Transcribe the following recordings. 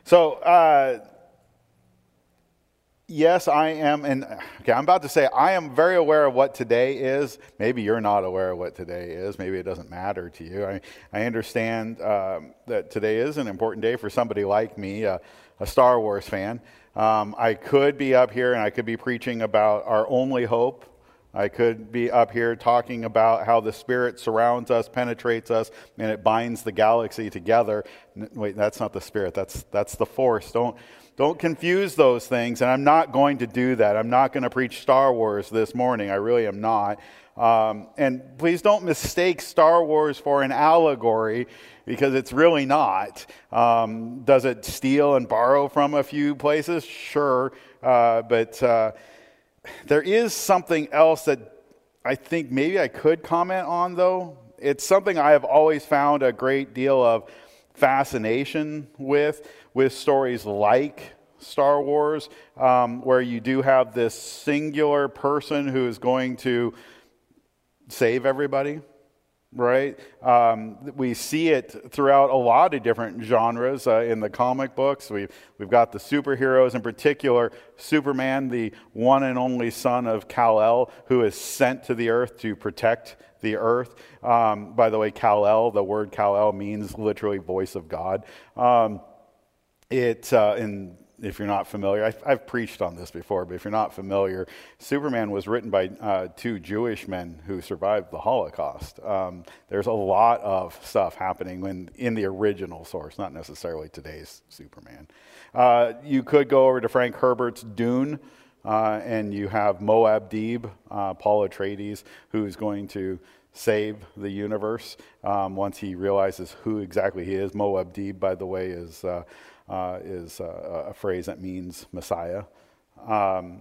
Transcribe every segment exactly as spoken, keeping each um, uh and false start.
So, uh, yes, I am, and okay, I'm about to say I am very aware of what today is. Maybe you're not aware of what today is. Maybe it doesn't matter to you. I, I understand um, that today is an important day for somebody like me, uh, a Star Wars fan. Um, I could be up here and I could be preaching about our only hope. I could be up here talking about how the Spirit surrounds us, penetrates us, and it binds the galaxy together. Wait, that's not the Spirit. That's that's the Force. Don't don't confuse those things. And I'm not going to do that. I'm not going to preach Star Wars this morning. I really am not. Um, and please don't mistake Star Wars for an allegory, because it's really not. Um, does it steal and borrow from a few places? Sure, uh, but. Uh, There is something else that I think maybe I could comment on, though. It's something I have always found a great deal of fascination with, with stories like Star Wars, um, where you do have this singular person who is going to save everybody. Right? Um, we see it throughout a lot of different genres uh, in the comic books. We've, we've got the superheroes, in particular, Superman, the one and only son of Kal-El, who is sent to the earth to protect the earth. Um, by the way, Kal-El, the word Kal-El means literally voice of God. Um, it uh, in If you're not familiar, I've, I've preached on this before, but if you're not familiar, Superman was written by uh, two Jewish men who survived the Holocaust. Um, there's a lot of stuff happening when, in the original source, not necessarily today's Superman. Uh, you could go over to Frank Herbert's Dune, uh, and you have Moab Deeb, uh, Paul Atreides, who's going to save the universe um, once he realizes who exactly he is. Moab Deeb, by the way, is... Uh, Uh, is uh, a phrase that means Messiah. Um,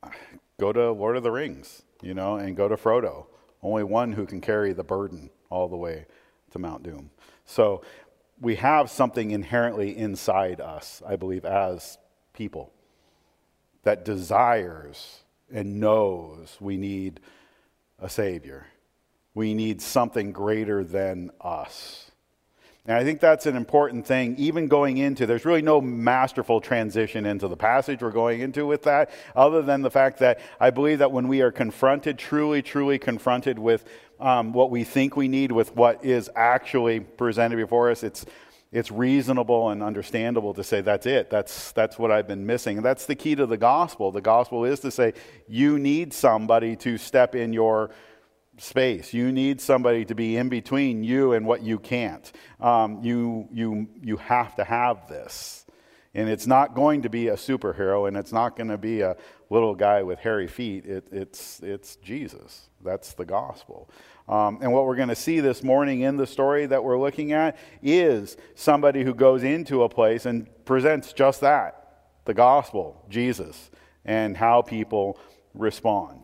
go to Lord of the Rings, you know, and go to Frodo. Only one who can carry the burden all the way to Mount Doom. So we have something inherently inside us, I believe, as people, that desires and knows we need a Savior. We need something greater than us. And I think that's an important thing, even going into, there's really no masterful transition into the passage we're going into with that, other than the fact that I believe that when we are confronted, truly, truly confronted with um, what we think we need, with what is actually presented before us, it's it's reasonable and understandable to say, that's it, that's that's what I've been missing. And that's the key to the gospel. The gospel is to say, you need somebody to step in your space. You need somebody to be in between you and what you can't. Um, you you you have to have this. And it's not going to be a superhero, and it's not going to be a little guy with hairy feet. It, it's it's Jesus. That's the gospel. Um, and what we're going to see this morning in the story that we're looking at is somebody who goes into a place and presents just that, the gospel, Jesus, and how people respond.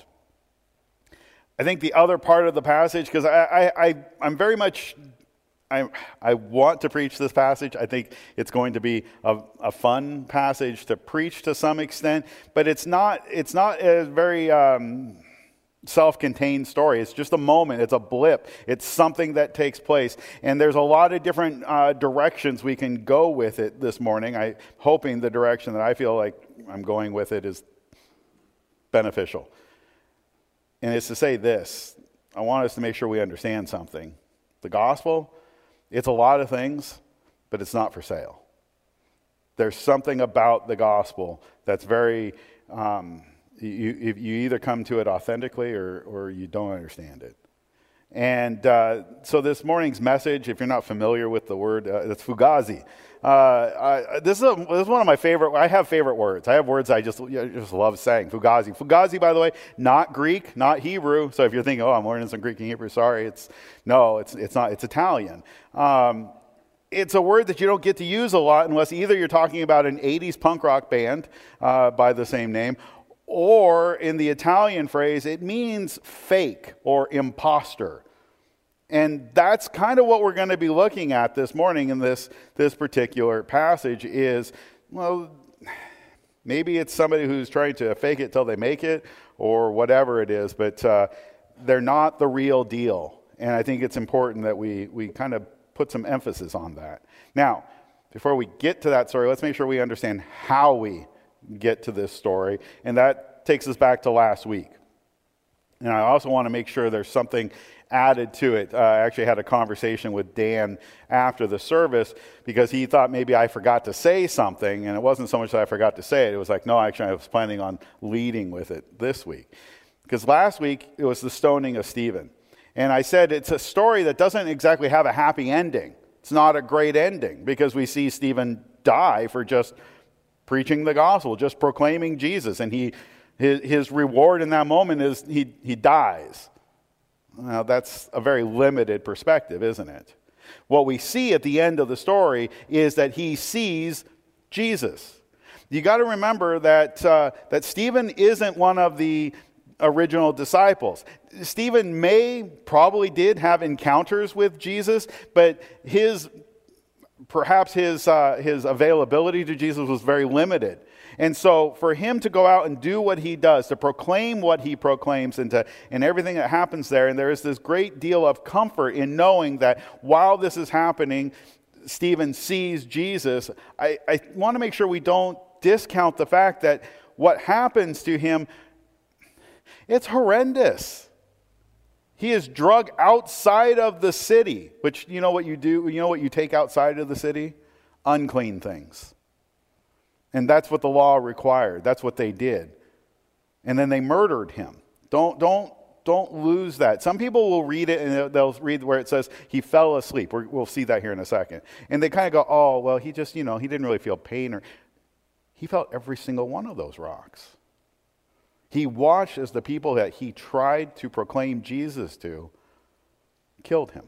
I think the other part of the passage, because I, I, I, I'm very much, I, I want to preach this passage. I think it's going to be a, a fun passage to preach to some extent, but it's not, it's not a very um, self-contained story. It's just a moment. It's a blip. It's something that takes place. And there's a lot of different uh, directions we can go with it this morning. I'm hoping the direction that I feel like I'm going with it is beneficial. And it's to say this, I want us to make sure we understand something. The gospel, it's a lot of things, but it's not for sale. There's something about the gospel that's very, um, you, you either come to it authentically or, or you don't understand it. And uh, so this morning's message, if you're not familiar with the word, uh, it's fugazi. Uh, I, this, is a, this is one of my favorite, I have favorite words. I have words I just, I just love saying. Fugazi. Fugazi, by the way, not Greek, not Hebrew. So if you're thinking, oh, I'm learning some Greek and Hebrew, sorry. It's No, it's it's not. It's Italian. Um, it's a word that you don't get to use a lot unless either you're talking about an eighties punk rock band uh, by the same name, or in the Italian phrase, it means fake or imposter. And that's kind of what we're going to be looking at this morning in this, this particular passage is, well, maybe it's somebody who's trying to fake it till they make it or whatever it is, but uh, they're not the real deal. And I think it's important that we, we kind of put some emphasis on that. Now, before we get to that story, let's make sure we understand how we get to this story. And that takes us back to last week. And I also want to make sure there's something added to it. Uh, I actually had a conversation with Dan after the service because he thought maybe I forgot to say something, and it wasn't so much that I forgot to say it. It was like, no, actually I was planning on leading with it this week. Because last week it was the stoning of Stephen. And I said it's a story that doesn't exactly have a happy ending. It's not a great ending because we see Stephen die for just preaching the gospel, just proclaiming Jesus, and he his, his reward in that moment is he he dies. Now, that's a very limited perspective, isn't it? What we see at the end of the story is that he sees Jesus. You got to remember that uh, that Stephen isn't one of the original disciples. Stephen may probably did have encounters with Jesus, but his perhaps his uh, his availability to Jesus was very limited. And so for him to go out and do what he does, to proclaim what he proclaims and, to, and everything that happens there, and there is this great deal of comfort in knowing that while this is happening, Stephen sees Jesus. I, I want to make sure we don't discount the fact that what happens to him, it's horrendous. He is drugged outside of the city, which you know what you do, you know what you take outside of the city? Unclean things. And that's what the law required. That's what they did. And then they murdered him. Don't, don't, don't lose that. Some people will read it and they'll read where it says he fell asleep. We're, we'll see that here in a second. And they kind of go, oh, well, he just, you know, he didn't really feel pain. Or he felt every single one of those rocks. He watched as the people that he tried to proclaim Jesus to killed him.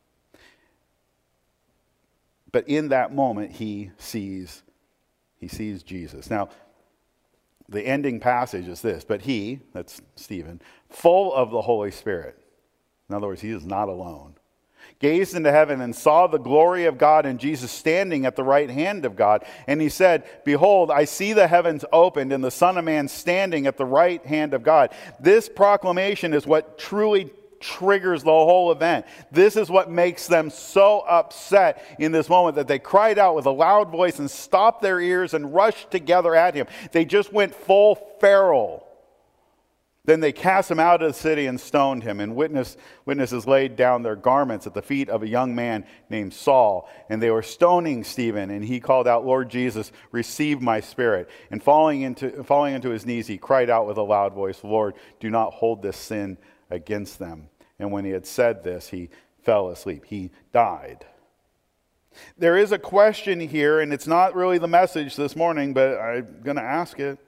But in that moment, he sees He sees Jesus. Now, the ending passage is this, but he, that's Stephen, full of the Holy Spirit. In other words, he is not alone. Gazed into heaven and saw the glory of God and Jesus standing at the right hand of God. And he said, behold, I see the heavens opened and the Son of Man standing at the right hand of God. This proclamation is what truly triggers the whole event. This is what makes them so upset in this moment that they cried out with a loud voice and stopped their ears and rushed together at him. They just went full feral. Then they cast him out of the city and stoned him. And witness, witnesses laid down their garments at the feet of a young man named Saul. And they were stoning Stephen. And he called out, Lord Jesus, receive my spirit. And falling into, falling into his knees, he cried out with a loud voice, Lord, do not hold this sin against them. And when he had said this, he fell asleep. He died. There is a question here, and it's not really the message this morning, but I'm going to ask it.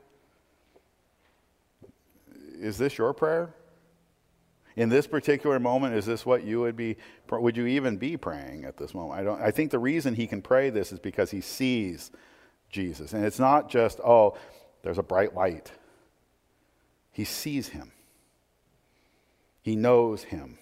Is this your prayer? In this particular moment, is this what you would be, would you even be praying at this moment? I don't. I think the reason he can pray this is because he sees Jesus. And it's not just, oh, there's a bright light. He sees him. He knows him.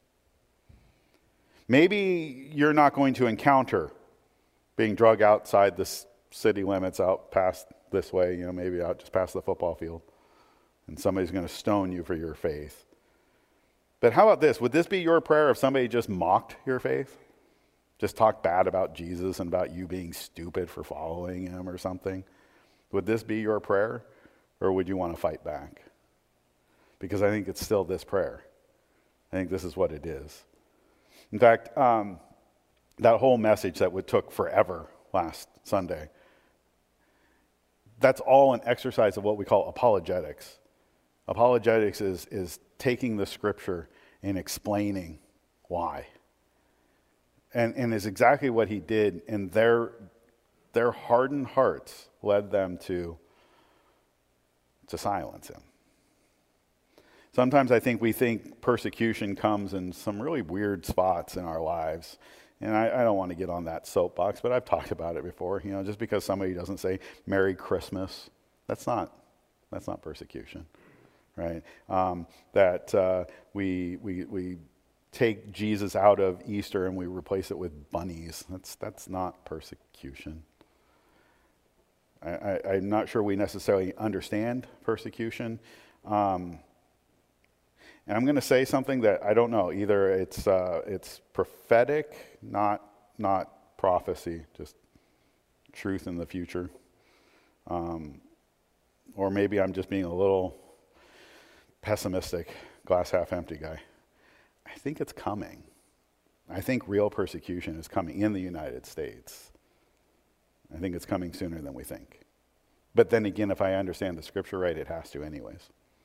Maybe you're not going to encounter being drugged outside the city limits, out past this way, you know, maybe out just past the football field, and somebody's going to stone you for your faith. But how about this? Would this be your prayer if somebody just mocked your faith? Just talked bad about Jesus and about you being stupid for following him or something? Would this be your prayer? Or would you want to fight back? Because I think it's still this prayer. I think this is what it is. In fact, um, that whole message that would took forever last Sunday, that's all an exercise of what we call apologetics. Apologetics is, is taking the scripture and explaining why. And, and is exactly what he did, and their, their hardened hearts led them to, to silence him. Sometimes I think we think persecution comes in some really weird spots in our lives. And I, I don't want to get on that soapbox, but I've talked about it before. You know, just because somebody doesn't say Merry Christmas, that's not that's not persecution, right? Um, that uh, we we we take Jesus out of Easter and we replace it with bunnies. That's that's not persecution. I, I, I'm not sure we necessarily understand persecution. Um, And I'm going to say something that I don't know. Either it's uh, it's prophetic, not not prophecy. Just truth in the future. Um, or maybe I'm just being a little pessimistic, glass half empty guy. I think it's coming. I think real persecution is coming in the United States. I think it's coming sooner than we think. But then again, if I understand the scripture right, it has to anyways.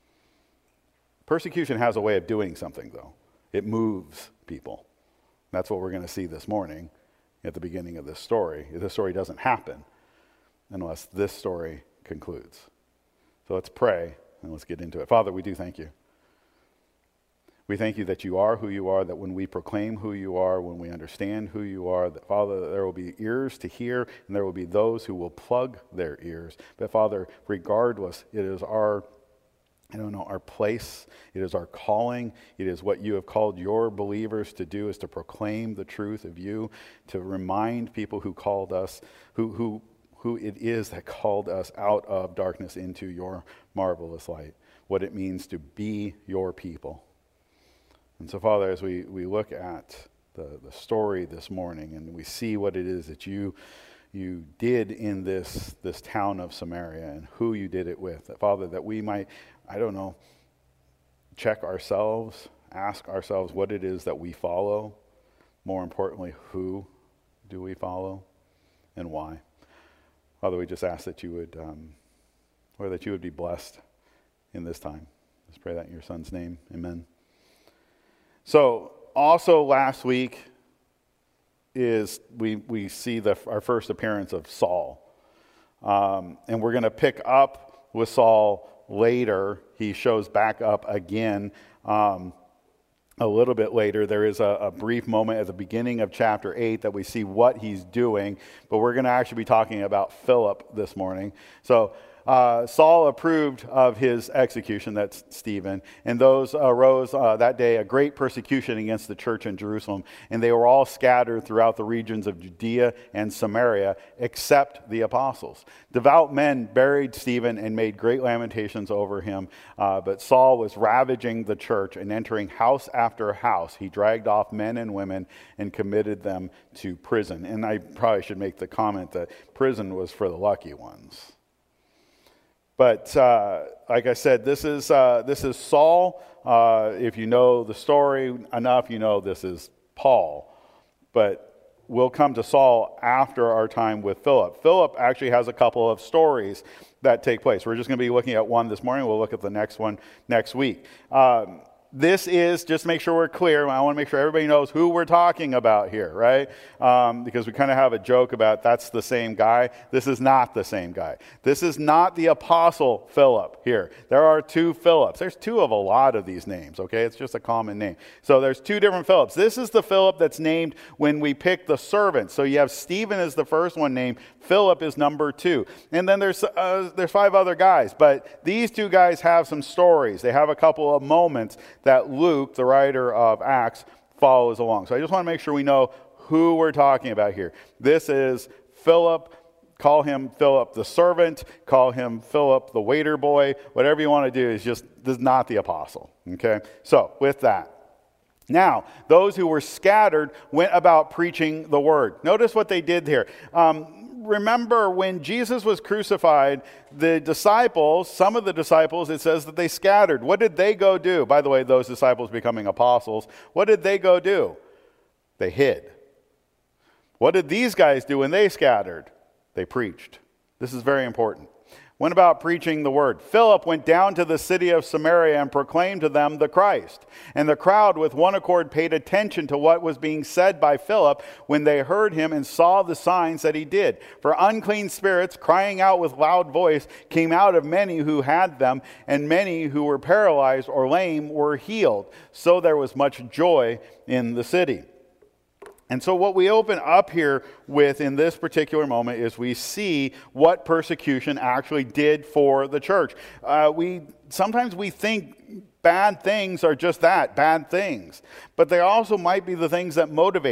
Persecution has a way of doing something, though. It moves people. That's what we're going to see this morning at the beginning of this story. This story doesn't happen unless this story concludes. So let's pray and let's get into it. Father, we do thank you. We thank you that you are who you are, that when we proclaim who you are, when we understand who you are, that, Father, there will be ears to hear, and there will be those who will plug their ears. But, Father, regardless, it is our, I don't know, our place, it is our calling, it is what you have called your believers to do, is to proclaim the truth of you, to remind people who called us, who who who it is that called us out of darkness into your marvelous light, what it means to be your people. And so, Father, as we, we look at the, the story this morning and we see what it is that you you did in this, this town of Samaria and who you did it with, that, Father, that we might, I don't know, check ourselves, ask ourselves what it is that we follow. More importantly, who do we follow and why? Father, we just ask that you would, um, or that you would be blessed in this time. Let's pray that in your Son's name. Amen. So, also last week is we we see the our first appearance of Saul, um, and we're going to pick up with Saul later. He shows back up again um, a little bit later. There is a, a brief moment at the beginning of chapter eight that we see what he's doing, but we're going to actually be talking about Philip this morning. So. Uh, Saul approved of his execution, that's Stephen, and those arose uh, that day a great persecution against the church in Jerusalem, and they were all scattered throughout the regions of Judea and Samaria, except the apostles. Devout men buried Stephen and made great lamentations over him, uh, but Saul was ravaging the church and entering house after house. He dragged off men and women and committed them to prison. And I probably should make the comment that prison was for the lucky ones. But uh, like I said, this is uh, this is Saul. Uh, if you know the story enough, you know this is Paul. But we'll come to Saul after our time with Philip. Philip actually has a couple of stories that take place. We're just going to be looking at one this morning. We'll look at the next one next week. Um, This is, just to make sure we're clear, I want to make sure everybody knows who we're talking about here, right? Um, because we kind of have a joke about that's the same guy. This is not the same guy. This is not the apostle Philip here. There are two Philips. There's two of a lot of these names, okay? It's just a common name. So there's two different Philips. This is the Philip that's named when we pick the servants. So you have Stephen as the first one named. Philip is number two. And then there's uh, there's five other guys. But these two guys have some stories. They have a couple of moments that Luke, the writer of Acts, follows along. So I just want to make sure we know who we're talking about here. This is Philip. Call him Philip the servant. Call him Philip the waiter boy. Whatever you want to do is just, this is not the apostle. Okay? So with that. Now, those who were scattered went about preaching the word. Notice what they did here. Um, Remember when Jesus was crucified, the disciples, some of the disciples, it says that they scattered. What did they go do? By the way, those disciples becoming apostles, what did they go do? They hid. What did these guys do when they scattered? They preached. This is very important. Went about preaching the word. Philip went down to the city of Samaria and proclaimed to them the Christ. And the crowd with one accord paid attention to what was being said by Philip when they heard him and saw the signs that he did. For unclean spirits, crying out with loud voice, came out of many who had them, and many who were paralyzed or lame were healed. So there was much joy in the city. And so what we open up here with in this particular moment is we see what persecution actually did for the church. Uh, we sometimes we think bad things are just that, bad things. But they also might be the things that motivate.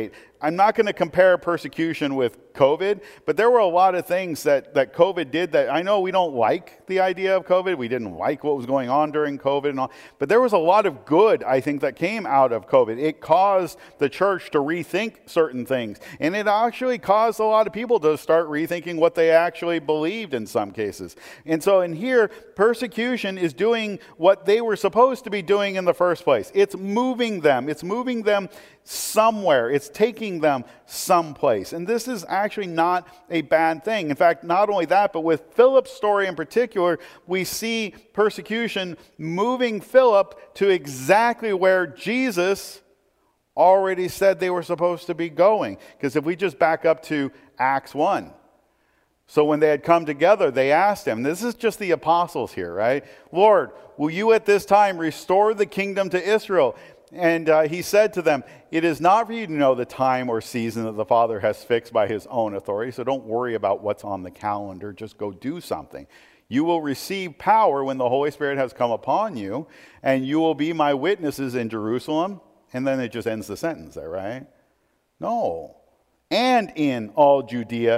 I'm not going to compare persecution with COVID, but there were a lot of things that, that COVID did that I know we don't like the idea of COVID. We didn't like what was going on during COVID and all, but there was a lot of good, I think, that came out of COVID. It caused the church to rethink certain things, and it actually caused a lot of people to start rethinking what they actually believed in some cases. And so in here, persecution is doing what they were supposed to be doing in the first place. It's moving them. It's moving them somewhere. It's taking them someplace. And this is actually not a bad thing. In fact, not only that, but with Philip's story in particular, we see persecution moving Philip to exactly where Jesus already said they were supposed to be going. Because if we just back up to Acts one, so when they had come together, they asked him, this is just the apostles here, right? Lord, will you at this time restore the kingdom to Israel? And uh, he said to them, it is not for you to know the time or season that the Father has fixed by his own authority. So don't worry about what's on the calendar. Just go do something. You will receive power when the Holy Spirit has come upon you, and you will be my witnesses in Jerusalem. And then it just ends the sentence there, right? No. And in all Judea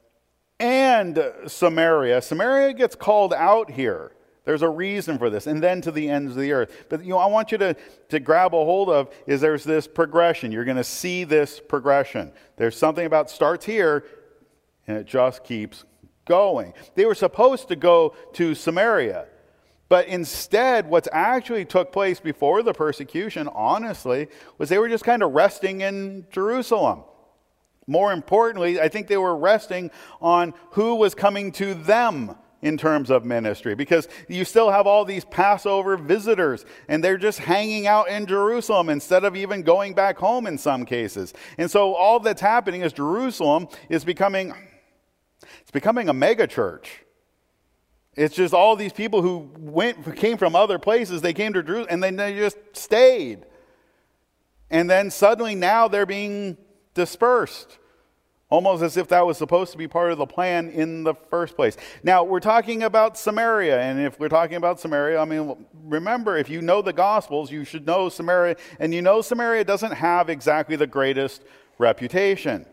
and Samaria. Samaria gets called out here. There's a reason for this. And then to the ends of the earth. But, you know, I want you to, to grab a hold of is there's this progression. You're going to see this progression. There's something about starts here, and it just keeps going. They were supposed to go to Samaria. But instead, what's actually took place before the persecution, honestly, was they were just kind of resting in Jerusalem. More importantly, I think they were resting on who was coming to them in terms of ministry, because you still have all these Passover visitors, and they're just hanging out in Jerusalem instead of even going back home in some cases. And so all that's happening is Jerusalem is becoming, it's becoming a mega church. It's just all these people who went, who came from other places, they came to Jerusalem, and then they just stayed. And then suddenly now they're being dispersed. Almost as if that was supposed to be part of the plan in the first place. Now, we're talking about Samaria, and if we're talking about Samaria, I mean, remember, if you know the Gospels, you should know Samaria, and you know Samaria doesn't have exactly the greatest reputation.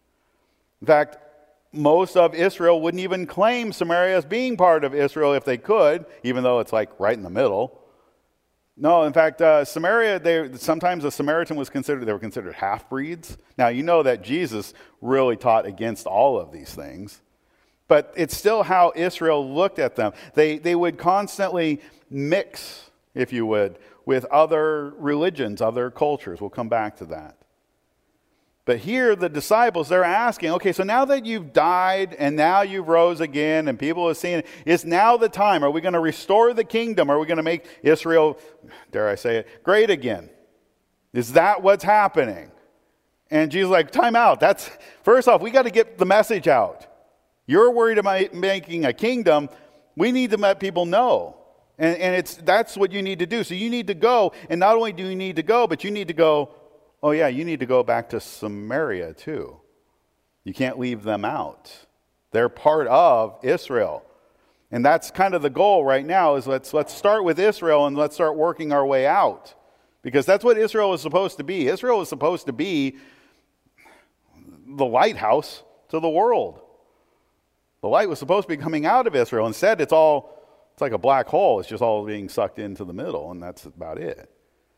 In fact, most of Israel wouldn't even claim Samaria as being part of Israel if they could, even though it's like right in the middle. No, in fact, uh, Samaria, they, sometimes a Samaritan was considered, they were considered half-breeds. Now, you know that Jesus really taught against all of these things. But it's still how Israel looked at them. They, they would constantly mix, if you would, with other religions, other cultures. We'll come back to that. But here, the disciples, they're asking, okay, so now that you've died and now you rose again and people are seeing it, is now the time? Are we going to restore the kingdom? Are we going to make Israel, dare I say it, great again? Is that what's happening? And Jesus is like, time out. That's, first off, we got to get the message out. You're worried about making a kingdom. We need to let people know. And, and it's that's what you need to do. So you need to go, and not only do you need to go, but you need to go, oh yeah, you need to go back to Samaria too. You can't leave them out. They're part of Israel. And that's kind of the goal right now is let's let's start with Israel and let's start working our way out. Because that's what Israel is supposed to be. Israel is supposed to be the lighthouse to the world. The light was supposed to be coming out of Israel. Instead, it's all it's like a black hole. It's just all being sucked into the middle, and that's about it.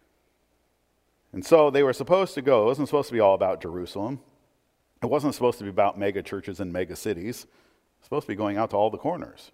And so they were supposed to go. It wasn't supposed to be all about Jerusalem. It wasn't supposed to be about mega churches and mega cities. It was supposed to be going out to all the corners.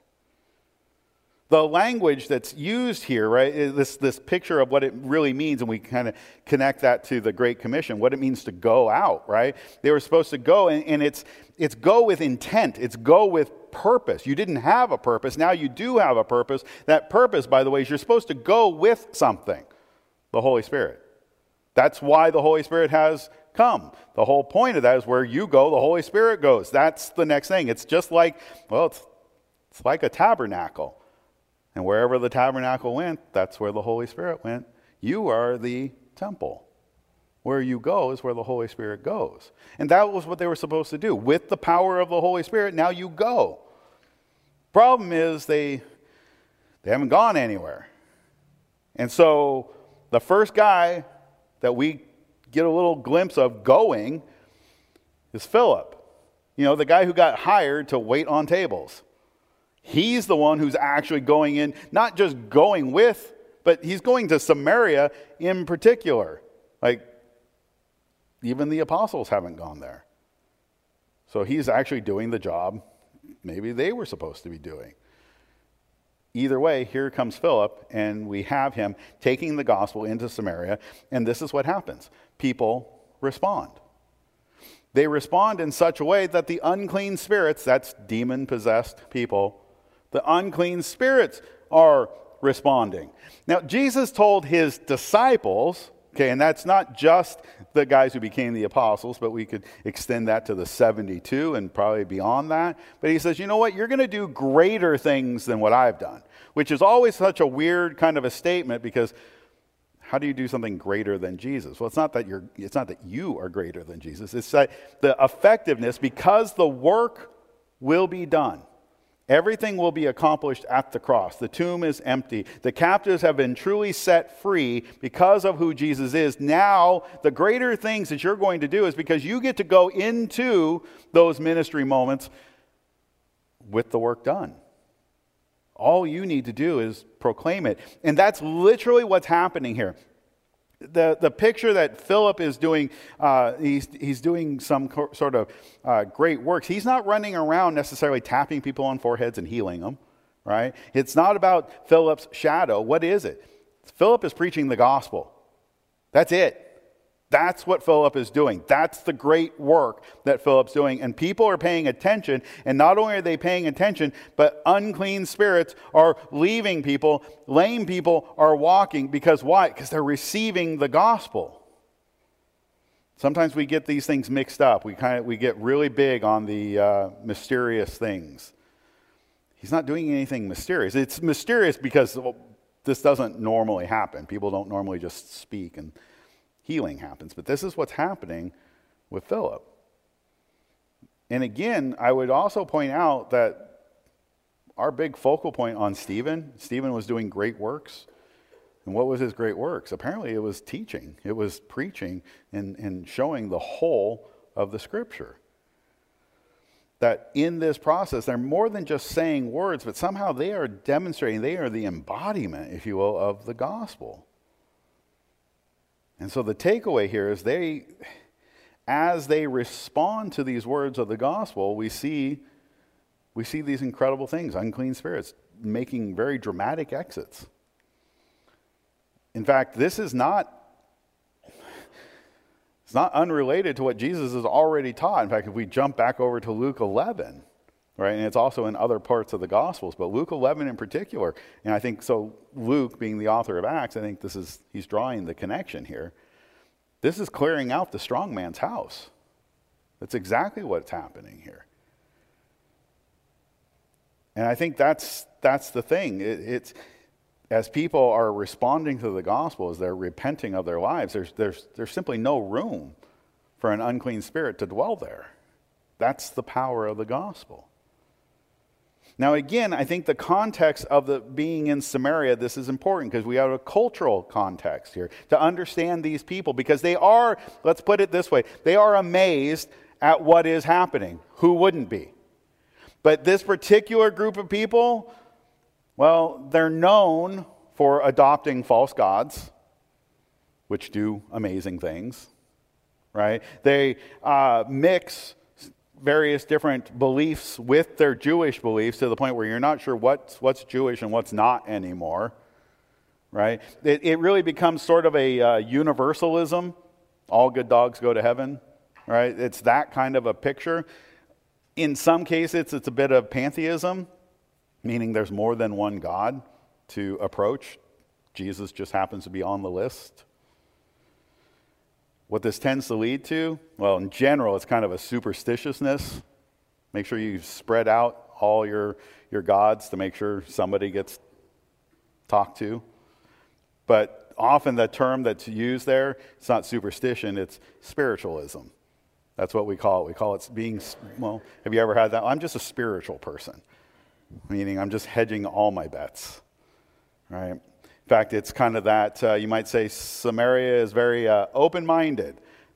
The language that's used here, right, is this, this picture of what it really means, and we kind of connect that to the Great Commission, what it means to go out, right? They were supposed to go, and, and it's it's go with intent. It's go with purpose. You didn't have a purpose. Now you do have a purpose. That purpose, by the way, is you're supposed to go with something, the Holy Spirit. That's why the Holy Spirit has come. The whole point of that is where you go, the Holy Spirit goes. That's the next thing. It's just like, well, it's, it's like a tabernacle. And wherever the tabernacle went, that's where the Holy Spirit went. You are the temple. Where you go is where the Holy Spirit goes. And that was what they were supposed to do. With the power of the Holy Spirit, now you go. Problem is they, they haven't gone anywhere. And so the first guy that we get a little glimpse of going is Philip. You know, the guy who got hired to wait on tables. He's the one who's actually going in, not just going with, but he's going to Samaria in particular. Like, even the apostles haven't gone there. So he's actually doing the job maybe they were supposed to be doing. Either way, here comes Philip, and we have him taking the gospel into Samaria, and this is what happens. People respond. They respond in such a way that the unclean spirits, that's demon-possessed people, the unclean spirits are responding. Now, Jesus told his disciples, okay, and that's not just the guys who became the apostles, but we could extend that to the seventy-two and probably beyond that. But he says, you know what, you're going to do greater things than what I've done, which is always such a weird kind of a statement, because how do you do something greater than Jesus? Well, it's not that you're, it's not that you are greater than Jesus. It's that the effectiveness, because the work will be done. Everything will be accomplished at the cross. The tomb is empty. The captives have been truly set free because of who Jesus is. Now, the greater things that you're going to do is because you get to go into those ministry moments with the work done. All you need to do is proclaim it. And that's literally what's happening here. The, the picture that Philip is doing, uh, he's, he's doing some co- sort of uh, great works. He's not running around necessarily tapping people on foreheads and healing them, right? It's not about Philip's shadow. What is it? Philip is preaching the gospel. That's it. That's what Philip is doing. That's the great work that Philip's doing. And people are paying attention. And not only are they paying attention, but unclean spirits are leaving people. Lame people are walking. Because why? Because they're receiving the gospel. Sometimes we get these things mixed up. We kind of we get really big on the uh, mysterious things. He's not doing anything mysterious. It's mysterious because well, this doesn't normally happen. People don't normally just speak and healing happens. But this is what's happening with Philip. And again, I would also point out that our big focal point on Stephen, Stephen was doing great works. And what was his great works? Apparently it was teaching. It was preaching and, and showing the whole of the scripture. That in this process, they're more than just saying words, but somehow they are demonstrating, they are the embodiment, if you will, of the gospel. And so the takeaway here is they, as they respond to these words of the gospel, we see, we see these incredible things, unclean spirits making very dramatic exits. In fact, this is not, it's not unrelated to what Jesus has already taught. In fact, if we jump back over to Luke eleven, right, and it's also in other parts of the Gospels, but Luke eleven in particular, and I think so Luke being the author of Acts, I think this is, he's drawing the connection here. This is clearing out the strong man's house. That's exactly what's happening here. And I think that's that's the thing. It, it's as people are responding to the gospel, as they're repenting of their lives, there's there's there's simply no room for an unclean spirit to dwell there. That's the power of the gospel. Now again, I think the context of the being in Samaria, this is important because we have a cultural context here to understand these people, because they are, let's put it this way, they are amazed at what is happening. Who wouldn't be? But this particular group of people, well, they're known for adopting false gods, which do amazing things, right? They uh, mix various different beliefs with their Jewish beliefs to the point where you're not sure what's, what's Jewish and what's not anymore, right? It, it really becomes sort of a uh, universalism. All good dogs go to heaven, right? It's that kind of a picture. In some cases, it's a bit of pantheism, meaning there's more than one God to approach. Jesus just happens to be on the list. What this tends to lead to, well, in general, it's kind of a superstitiousness. Make sure you spread out all your, your gods to make sure somebody gets talked to. But often the term that's used there, it's not superstition, it's spiritualism. That's what we call it. We call it being, well, have you ever had that? I'm just a spiritual person, meaning I'm just hedging all my bets, right? In fact, it's kind of that, uh, you might say Samaria is very uh, open-minded.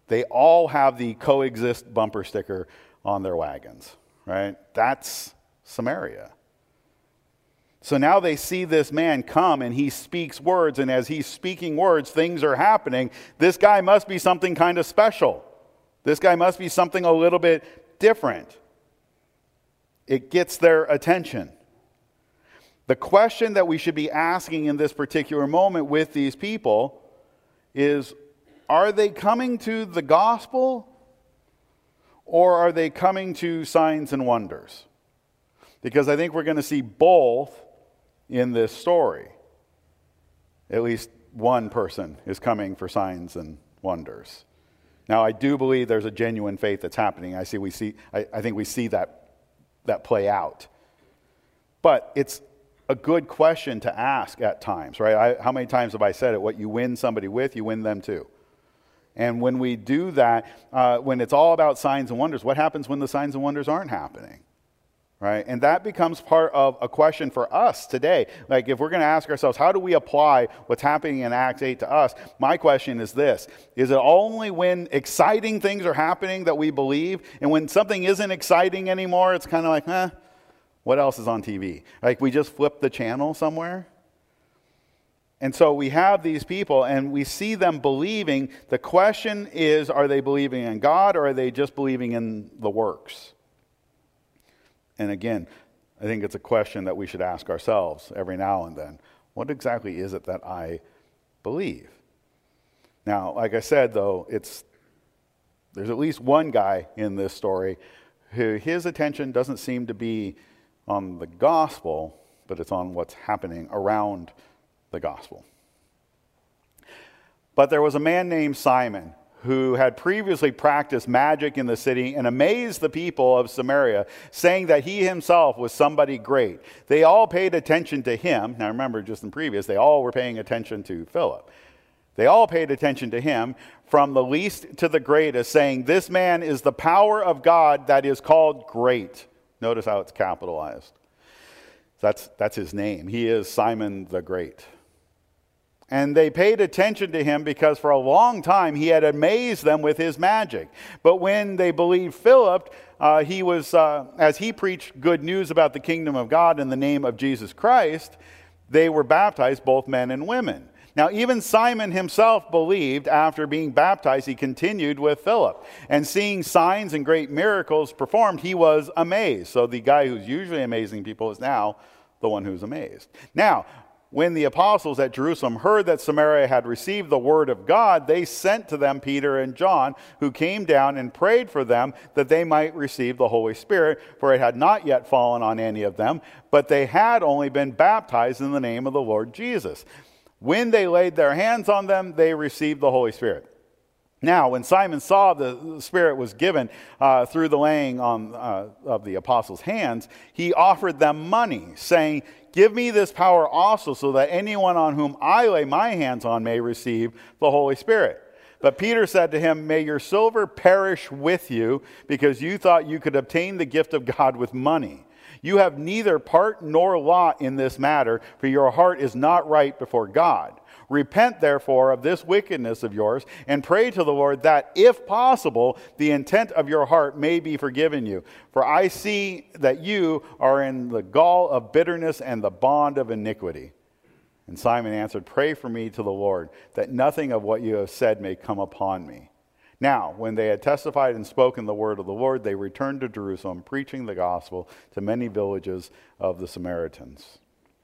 They all have the coexist bumper sticker on their wagons, right? That's Samaria. So now they see this man come and he speaks words, and as he's speaking words, things are happening. This guy must be something kind of special. This guy must be something a little bit different. It gets their attention. The question that we should be asking in this particular moment with these people is, are they coming to the gospel or are they coming to signs and wonders? Because I think we're going to see both in this story. At least one person is coming for signs and wonders. Now, I do believe there's a genuine faith that's happening. I see we see I, I think we see that that play out. But it's a good question to ask at times, right? I, how many times have I said it? What you win somebody with, you win them too. And when we do that, uh, when it's all about signs and wonders, what happens when the signs and wonders aren't happening? Right? And that becomes part of a question for us today. Like, if we're going to ask ourselves, how do we apply what's happening in Acts eight to us? My question is this: is it only when exciting things are happening that we believe? And when something isn't exciting anymore, it's kind of like, eh, what else is on T V? Like, we just flip the channel somewhere? And so we have these people and we see them believing. The question is, are they believing in God or are they just believing in the works? And again, I think it's a question that we should ask ourselves every now and then. What exactly is it that I believe? Now, like I said, though, it's there's at least one guy in this story who his attention doesn't seem to be on the gospel, but it's on what's happening around the gospel. But there was a man named Simon who had previously practiced magic in the city and amazed the people of Samaria, saying that he himself was somebody great. They all paid attention to him. Now remember, just in previous, they all were paying attention to Philip. They all paid attention to him, from the least to the greatest, saying, this man is the power of God that is called great. Notice how it's capitalized. That's, that's his name. He is Simon the Great. And they paid attention to him because for a long time he had amazed them with his magic. But when they believed Philip, uh, he was uh, as he preached good news about the kingdom of God in the name of Jesus Christ, they were baptized, both men and women. Now, even Simon himself believed. After being baptized, he continued with Philip. And seeing signs and great miracles performed, he was amazed. So the guy who's usually amazing people is now the one who's amazed. Now, when the apostles at Jerusalem heard that Samaria had received the word of God, they sent to them Peter and John, who came down and prayed for them that they might receive the Holy Spirit, for it had not yet fallen on any of them, but they had only been baptized in the name of the Lord Jesus. When they laid their hands on them, they received the Holy Spirit. Now, when Simon saw the Spirit was given uh, through the laying on uh, of the apostles' hands, he offered them money, saying, give me this power also, so that anyone on whom I lay my hands on may receive the Holy Spirit. But Peter said to him, may your silver perish with you, because you thought you could obtain the gift of God with money. You have neither part nor lot in this matter, for your heart is not right before God. Repent, therefore, of this wickedness of yours, and pray to the Lord that, if possible, the intent of your heart may be forgiven you. For I see that you are in the gall of bitterness and the bond of iniquity. And Simon answered, pray for me to the Lord, that nothing of what you have said may come upon me. Now, when they had testified and spoken the word of the Lord, they returned to Jerusalem, preaching the gospel to many villages of the Samaritans.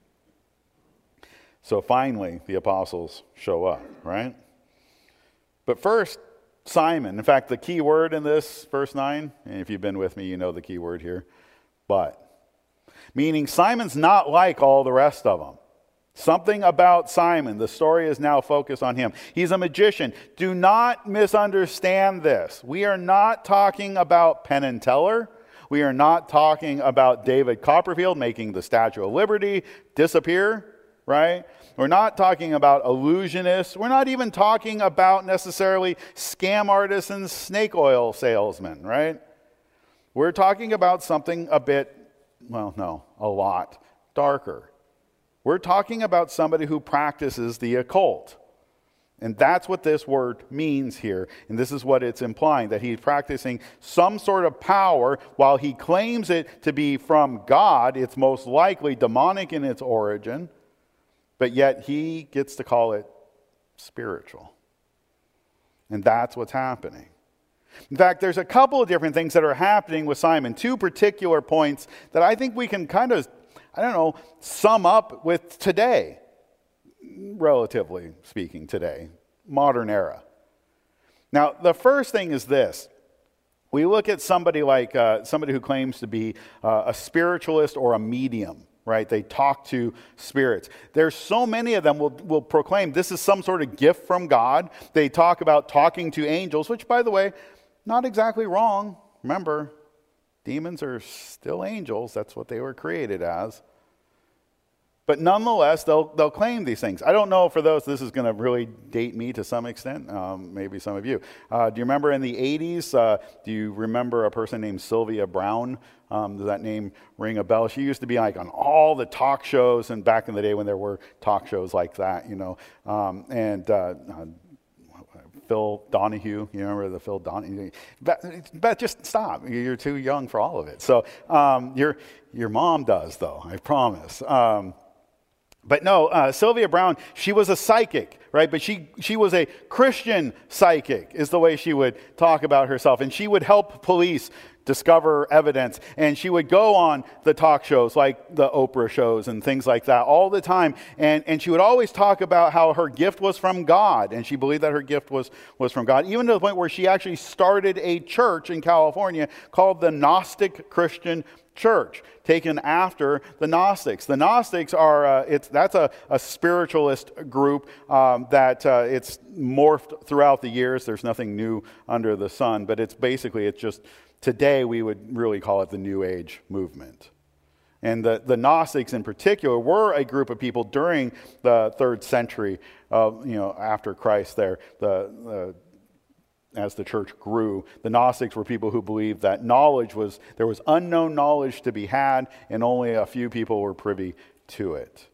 So finally, the apostles show up, right? But first, Simon. In fact, the key word in this, verse nine, and if you've been with me, you know the key word here, but. Meaning Simon's not like all the rest of them. Something about Simon. The story is now focused on him. He's a magician. Do not misunderstand this. We are not talking about Penn and Teller. We are not talking about David Copperfield making the Statue of Liberty disappear, right? We're not talking about illusionists. We're not even talking about necessarily scam artists and snake oil salesmen, right? We're talking about something a bit, well, no, a lot darker. We're talking about somebody who practices the occult. And that's what this word means here. And this is what it's implying, that he's practicing some sort of power. While he claims it to be from God, it's most likely demonic in its origin, but yet he gets to call it spiritual. And that's what's happening. In fact, there's a couple of different things that are happening with Simon. Two particular points that I think we can kind of, I don't know, sum up with today. Relatively speaking today, modern era. Now, the first thing is this. We look at somebody like uh, somebody who claims to be uh, a spiritualist or a medium, right? They talk to spirits. There's so many of them will, will proclaim this is some sort of gift from God. They talk about talking to angels, which, by the way, not exactly wrong. Remember, demons are still angels. That's what they were created as. But nonetheless, they'll they'll claim these things. I don't know for those, this is going to really date me to some extent, um, maybe some of you. Uh, do you remember in the eighties, uh, do you remember a person named Sylvia Browne? Um, does that name ring a bell? She used to be like on all the talk shows, and back in the day when there were talk shows like that, you know. Um, and uh, uh, Phil Donahue, you remember the Phil Donahue? But, but just stop. You're too young for all of it. So um, your your mom does, though, I promise. Um, But no, uh, Sylvia Browne, she was a psychic, right? But she she was a Christian psychic, is the way she would talk about herself. And she would help police discover evidence. And she would go on the talk shows, like the Oprah shows and things like that, all the time. And, and she would always talk about how her gift was from God. And she believed that her gift was, was from God, even to the point where she actually started a church in California called the Gnostic Christian Church, taken after the Gnostics. The Gnostics are, uh, it's that's a, a spiritualist group um, that uh, it's morphed throughout the years. There's nothing new under the sun, but it's basically, it's just, today we would really call it the New Age movement. And the, the Gnostics in particular were a group of people during the third century, uh, you know, after Christ there, the, the as the church grew. The Gnostics were people who believed that knowledge was, there was unknown knowledge to be had, and only a few people were privy to it.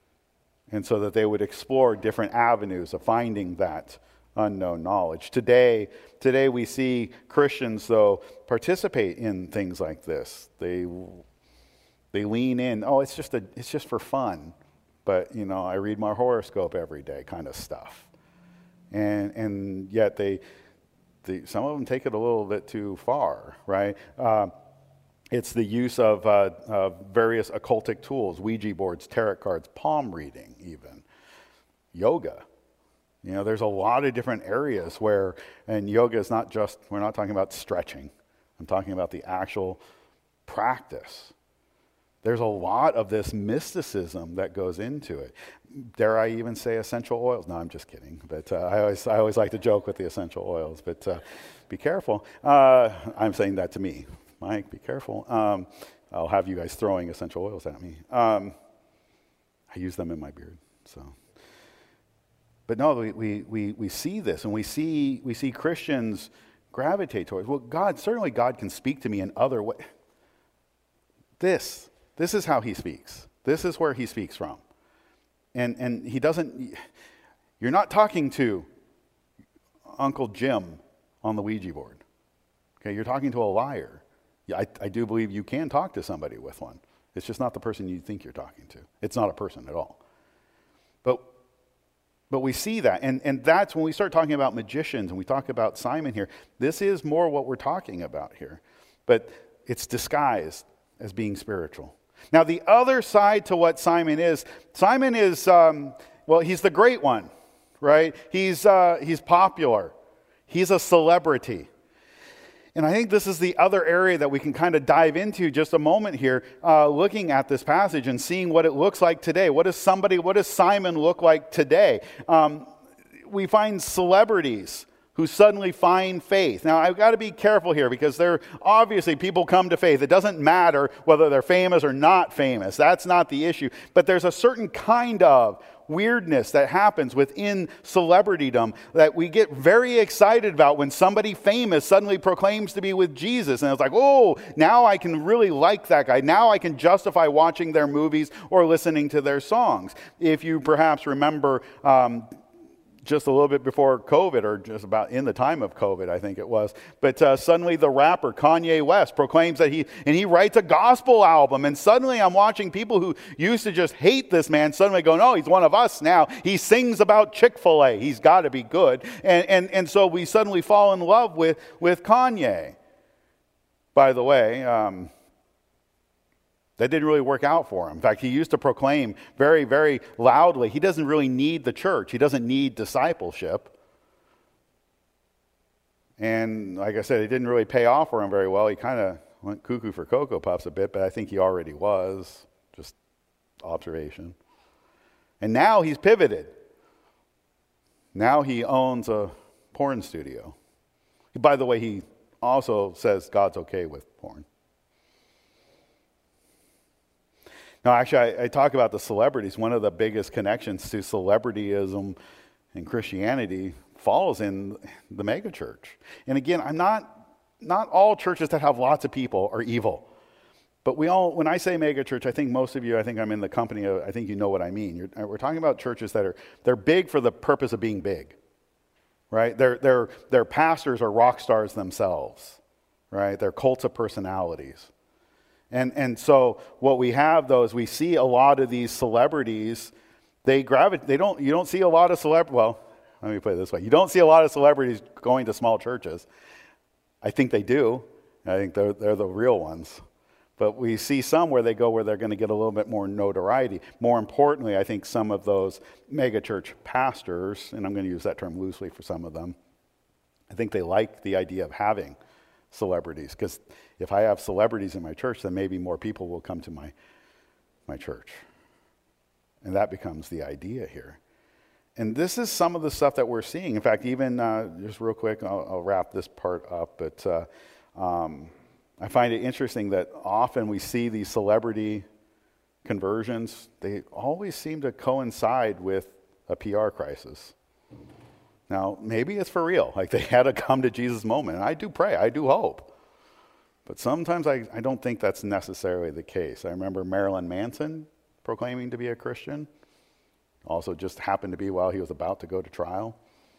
And so that they would explore different avenues of finding that unknown knowledge. Today, today we see Christians, though, participate in things like this. They they lean in, oh, it's just a, it's just for fun. But, you know, I read my horoscope every day kind of stuff. And and yet they The, some of them take it a little bit too far, right? Uh, it's the use of uh, uh, various occultic tools, Ouija boards, tarot cards, palm reading even, yoga. You know, there's a lot of different areas where, and yoga is not just, we're not talking about stretching. I'm talking about the actual practice. There's a lot of this mysticism that goes into it. Dare I even say essential oils? No, I'm just kidding. But uh, I always I always like to joke with the essential oils. But uh, be careful. Uh, I'm saying that to me. Mike, be careful. Um, I'll have you guys throwing essential oils at me. Um, I use them in my beard. So, but no, we we we, we see this, and we see we see Christians gravitate towards. Well, God certainly God can speak to me in other ways. This. This is how he speaks. This is where he speaks from. And and he doesn't, you're not talking to Uncle Jim on the Ouija board. Okay, you're talking to a liar. Yeah, I, I do believe you can talk to somebody with one. It's just not the person you think you're talking to. It's not a person at all. But but we see that. And, and that's when we start talking about magicians and we talk about Simon here. This is more what we're talking about here. But it's disguised as being spiritual. Now, the other side to what Simon is, Simon is, um, well, he's the great one, right? He's uh, he's popular. He's a celebrity. And I think this is the other area that we can kind of dive into just a moment here, uh, looking at this passage and seeing what it looks like today. What does somebody, what does Simon look like today? Um, we find celebrities who suddenly find faith. Now, I've got to be careful here because there obviously people come to faith. It doesn't matter whether they're famous or not famous. That's not the issue. But there's a certain kind of weirdness that happens within celebritydom that we get very excited about when somebody famous suddenly proclaims to be with Jesus. And it's like, oh, now I can really like that guy. Now I can justify watching their movies or listening to their songs. If you perhaps remember um, just a little bit before COVID, or just about in the time of COVID, I think it was. But uh, suddenly the rapper Kanye West proclaims that he, and he writes a gospel album. And suddenly I'm watching people who used to just hate this man suddenly going, oh, he's one of us now. He sings about Chick-fil-A. He's got to be good. And, and, and so we suddenly fall in love with, with Kanye. By the way, um, that didn't really work out for him. In fact, he used to proclaim very, very loudly, he doesn't really need the church. He doesn't need discipleship. And like I said, it didn't really pay off for him very well. He kind of went cuckoo for Cocoa Puffs a bit, but I think he already was. Just observation. And now he's pivoted. Now he owns a porn studio. By the way, he also says God's okay with porn. No, actually, I, I talk about the celebrities. One of the biggest connections to celebrityism in Christianity falls in the megachurch. And again, I'm not, not all churches that have lots of people are evil. But we all, when I say megachurch, I think most of you, I think I'm in the company of, I think you know what I mean. You're, we're talking about churches that are, they're big for the purpose of being big, right? Their their their pastors are rock stars themselves, right? They're cults of personalities. And and so what we have, though, is we see a lot of these celebrities, they gravitate, they don't, you don't see a lot of celeb, well, let me put it this way. You don't see a lot of celebrities going to small churches. I think they do. I think they're, they're the real ones. But we see some where they go where they're going to get a little bit more notoriety. More importantly, I think some of those megachurch pastors, and I'm going to use that term loosely for some of them, I think they like the idea of having celebrities, because if I have celebrities in my church, then maybe more people will come to my my church. And that becomes the idea here. And this is some of the stuff that we're seeing. In fact, even, uh, just real quick, I'll, I'll wrap this part up, but uh, um, I find it interesting that often we see these celebrity conversions, they always seem to coincide with a P R crisis. Now, maybe it's for real, like they had a come to Jesus moment. And I do pray, I do hope. But sometimes I, I don't think that's necessarily the case. I remember Marilyn Manson proclaiming to be a Christian. Also just happened to be while he was about to go to trial.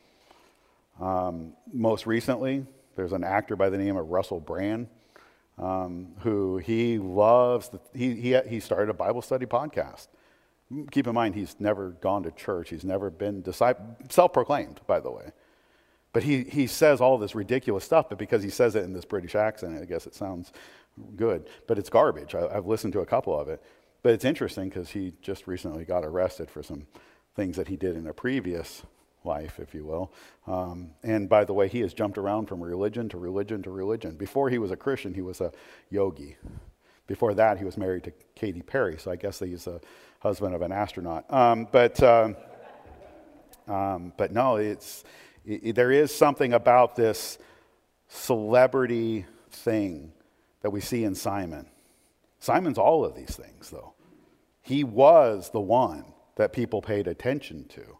Um, most recently, there's an actor by the name of Russell Brand, um, who he loves, the, he, he, he started a Bible study podcast. Keep in mind, he's never gone to church. He's never been disciple, self-proclaimed, by the way. But he, he says all this ridiculous stuff, but because he says it in this British accent, I guess it sounds good. But it's garbage. I, I've listened to a couple of it. But it's interesting because he just recently got arrested for some things that he did in a previous life, if you will. Um, and by the way, he has jumped around from religion to religion to religion. Before he was a Christian, he was a yogi. Before that, he was married to Katy Perry, so I guess he's a husband of an astronaut. Um, but um, um, but no, it's it, there is something about this celebrity thing that we see in Simon. Simon's all of these things, though. He was the one that people paid attention to.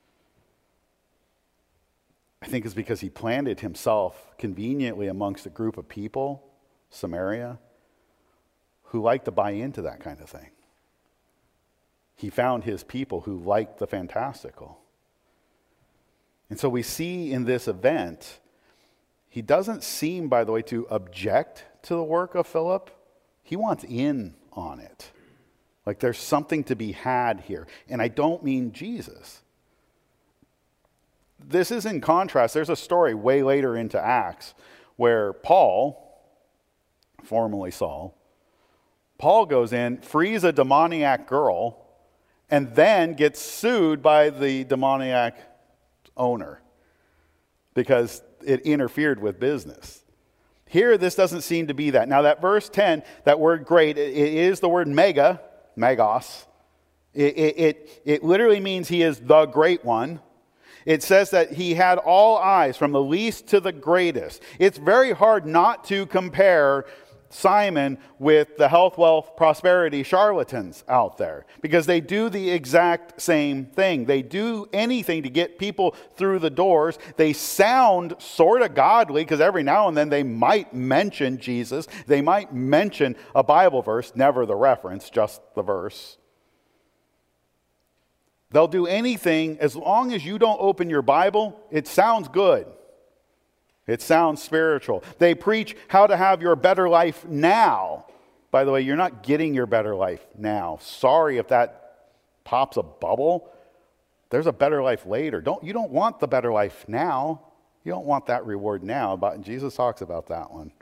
I think it's because he planted himself conveniently amongst a group of people, Samaria, who liked to buy into that kind of thing. He found his people who liked the fantastical. And so we see in this event, he doesn't seem, by the way, to object to the work of Philip. He wants in on it. Like there's something to be had here. And I don't mean Jesus. This is in contrast. There's a story way later into Acts where Paul, formerly Saul, Paul goes in, frees a demoniac girl, and then gets sued by the demoniac owner because it interfered with business. Here, this doesn't seem to be that. Now, that verse ten, that word great, it, it is the word mega, megos. It, it, it, it literally means he is the great one. It says that he had all eyes, from the least to the greatest. It's very hard not to compare Simon with the health, wealth, prosperity charlatans out there, because they do the exact same thing. They do anything to get people through the doors. They sound sort of godly because every now and then they might mention Jesus. They might mention a Bible verse, never the reference, just the verse. They'll do anything as long as you don't open your Bible. It sounds good. It sounds spiritual. They preach how to have your better life now. By the way, you're not getting your better life now. Sorry if that pops a bubble. There's a better life later. Don't you don't want the better life now. You don't want that reward now. But Jesus talks about that one.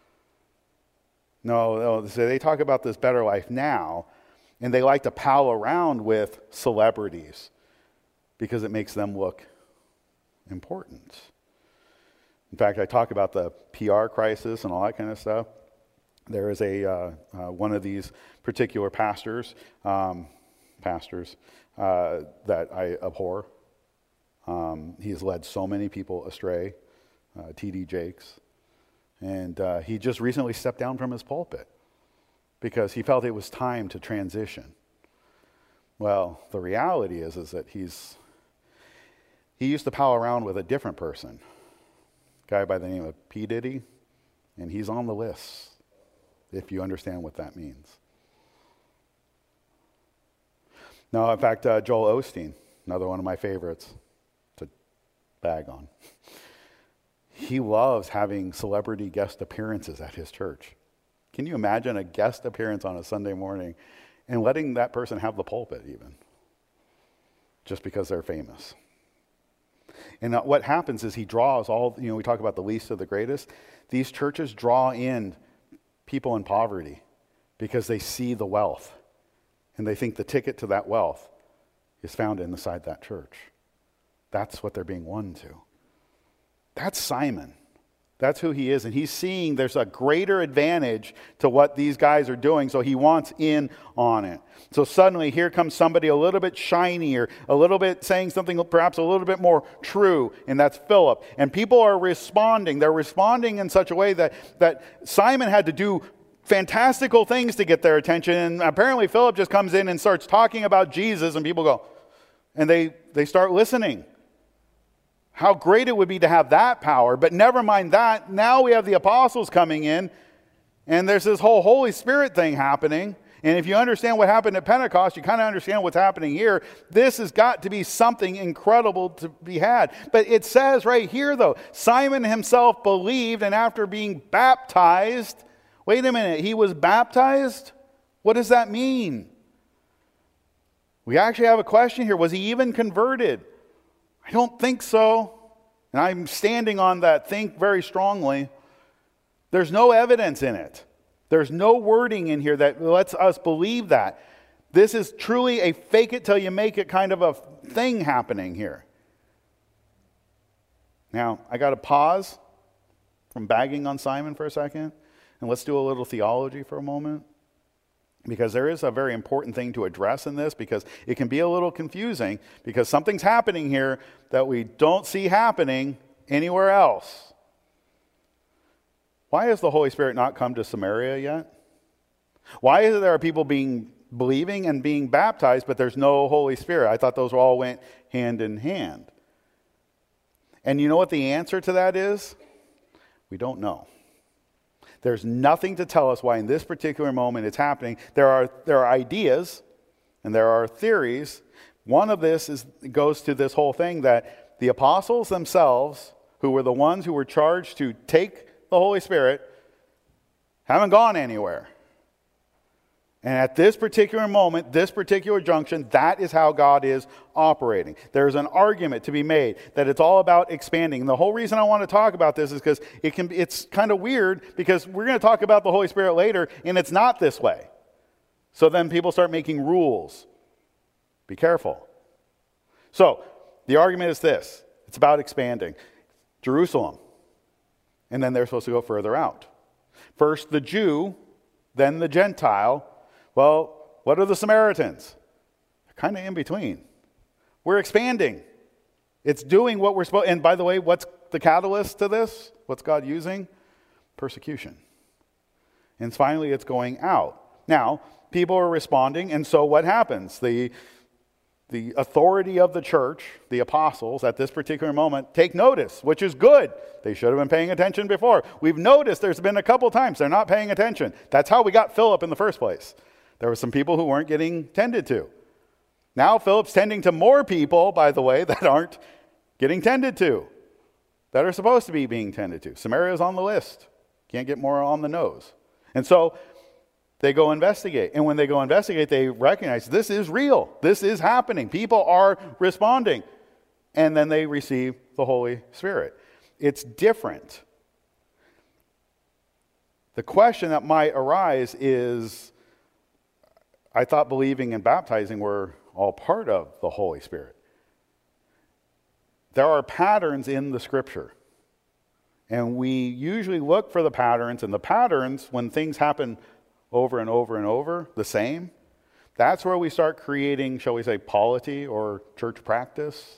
No, no, so they talk about this better life now, and they like to pal around with celebrities because it makes them look important. In fact, I talk about the P R crisis and all that kind of stuff. There is a uh, uh, one of these particular pastors, um, pastors uh, that I abhor. Um, he has led so many people astray, uh, T D Jakes. And uh, he just recently stepped down from his pulpit because he felt it was time to transition. Well, the reality is, is that he's he used to pal around with a different person, a guy by the name of P. Diddy, and he's on the list, if you understand what that means. No, in fact, uh, Joel Osteen, another one of my favorites to bag on. He loves having celebrity guest appearances at his church. Can you imagine a guest appearance on a Sunday morning and letting that person have the pulpit even, just because they're famous? And what happens is he draws all, you know, we talk about the least of the greatest. These churches draw in people in poverty because they see the wealth and they think the ticket to that wealth is found inside that church. That's what they're being won to. That's Simon. That's who he is. And he's seeing there's a greater advantage to what these guys are doing, so he wants in on it. So suddenly here comes somebody a little bit shinier, a little bit saying something perhaps a little bit more true, and that's Philip. And people are responding. They're responding in such a way that, that Simon had to do fantastical things to get their attention. And apparently Philip just comes in and starts talking about Jesus, and people go, and they, they start listening. How great it would be to have that power. But never mind that. Now we have the apostles coming in, and there's this whole Holy Spirit thing happening. And if you understand what happened at Pentecost, you kind of understand what's happening here. This has got to be something incredible to be had. But it says right here, though, Simon himself believed, and after being baptized, wait a minute, he was baptized? What does that mean? We actually have a question here. Was he even converted? I don't think so. And I'm standing on that think very strongly. There's no evidence in it. There's no wording in here that lets us believe that. This is truly a fake it till you make it kind of a thing happening here. Now, I got to pause from bagging on Simon for a second, and let's do a little theology for a moment. Because there is a very important thing to address in this, because it can be a little confusing, because something's happening here that we don't see happening anywhere else. Why has the Holy Spirit not come to Samaria yet? Why is it there are people being believing and being baptized, but there's no Holy Spirit? I thought those all went hand in hand. And you know what the answer to that is? We don't know. There's nothing to tell us why in this particular moment it's happening. There are, there are ideas and there are theories. One of this is goes to this whole thing that the apostles themselves, who were the ones who were charged to take the Holy Spirit, haven't gone anywhere. And at this particular moment, this particular junction, that is how God is operating. There's an argument to be made that it's all about expanding. And the whole reason I want to talk about this is because it can, it's kind of weird, because we're going to talk about the Holy Spirit later, and it's not this way. So then people start making rules. Be careful. So the argument is this. It's about expanding. Jerusalem. And then they're supposed to go further out. First the Jew, then the Gentile. Well, what are the Samaritans? They're kind of in between. We're expanding. It's doing what we're supposed to. And by the way, what's the catalyst to this? What's God using? Persecution. And finally, it's going out. Now, people are responding, and so what happens? The, the authority of the church, the apostles, at this particular moment, take notice, which is good. They should have been paying attention before. We've noticed there's been a couple times they're not paying attention. That's how we got Philip in the first place. There were some people who weren't getting tended to. Now Philip's tending to more people, by the way, that aren't getting tended to, that are supposed to be being tended to. Samaria's on the list. Can't get more on the nose. And so they go investigate. And when they go investigate, they recognize this is real. This is happening. People are responding. And then they receive the Holy Spirit. It's different. The question that might arise is, I thought believing and baptizing were all part of the Holy Spirit. There are patterns in the Scripture. And we usually look for the patterns, and the patterns, when things happen over and over and over, the same, that's where we start creating, shall we say, polity or church practice.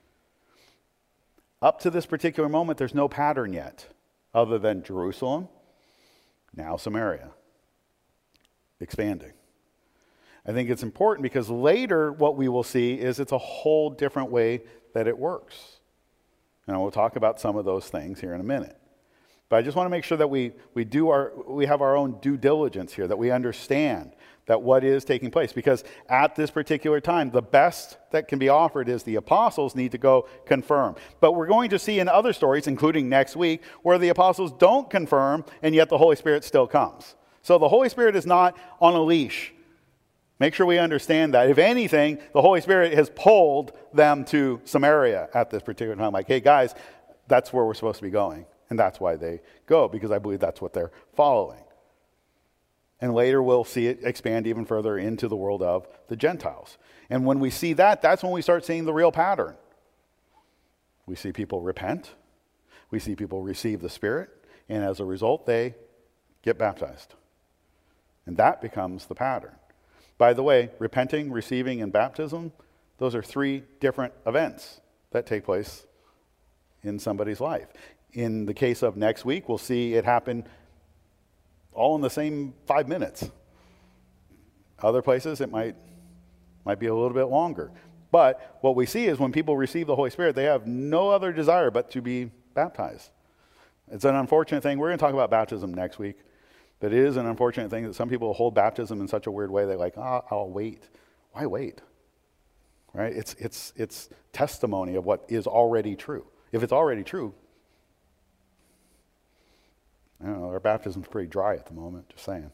Up to this particular moment, there's no pattern yet, other than Jerusalem, now Samaria, expanding. I think it's important because later what we will see is it's a whole different way that it works. And we'll talk about some of those things here in a minute. But I just want to make sure that we, we do our we have our own due diligence here, that we understand that what is taking place. Because at this particular time, the best that can be offered is the apostles need to go confirm. But we're going to see in other stories, including next week, where the apostles don't confirm, and yet the Holy Spirit still comes. So the Holy Spirit is not on a leash. Make sure we understand that. If anything, the Holy Spirit has pulled them to Samaria at this particular time. Like, hey, guys, that's where we're supposed to be going. And that's why they go, because I believe that's what they're following. And later we'll see it expand even further into the world of the Gentiles. And when we see that, that's when we start seeing the real pattern. We see people repent. We see people receive the Spirit. And as a result, they get baptized. And that becomes the pattern. By the way, repenting, receiving, and baptism, those are three different events that take place in somebody's life. In the case of next week, we'll see it happen all in the same five minutes. Other places, it might, might be a little bit longer. But what we see is when people receive the Holy Spirit, they have no other desire but to be baptized. It's an unfortunate thing. We're going to talk about baptism next week. But it is an unfortunate thing that some people hold baptism in such a weird way. They're like, oh, I'll wait. Why wait? Right? It's it's it's testimony of what is already true. If it's already true, I don't know, our baptism's pretty dry at the moment, just saying.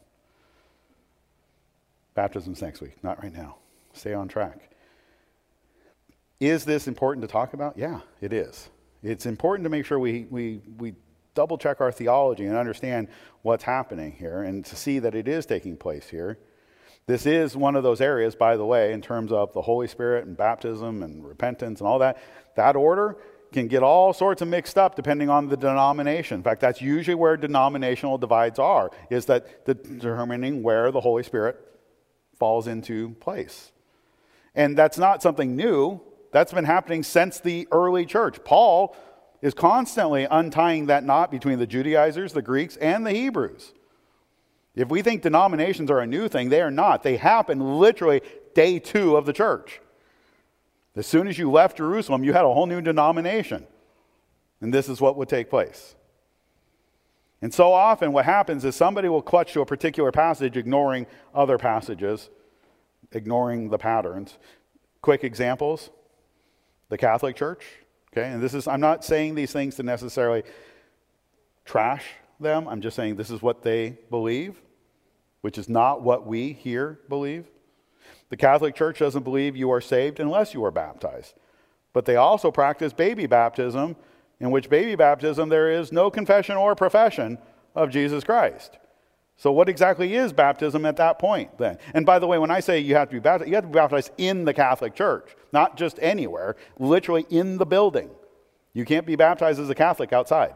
Baptism's next week, not right now. Stay on track. Is this important to talk about? Yeah, it is. It's important to make sure we we we double check our theology and understand what's happening here and to see that it is taking place here. This is one of those areas, by the way, in terms of the Holy Spirit and baptism and repentance and all that. That order can get all sorts of mixed up depending on the denomination. In fact, that's usually where denominational divides are, is that determining where the Holy Spirit falls into place. And that's not something new. That's been happening since the early church. Paul is constantly untying that knot between the Judaizers, the Greeks, and the Hebrews. If we think denominations are a new thing, they are not. They happen literally day two of the church. As soon as you left Jerusalem, you had a whole new denomination. And this is what would take place. And so often what happens is somebody will clutch to a particular passage, ignoring other passages, ignoring the patterns. Quick examples, the Catholic Church. Okay, and this is, I'm not saying these things to necessarily trash them. I'm just saying this is what they believe, which is not what we here believe. The Catholic Church doesn't believe you are saved unless you are baptized. But they also practice baby baptism, in which baby baptism there is no confession or profession of Jesus Christ. So what exactly is baptism at that point then? And by the way, when I say you have to be baptized, you have to be baptized in the Catholic Church, not just anywhere, literally in the building. You can't be baptized as a Catholic outside.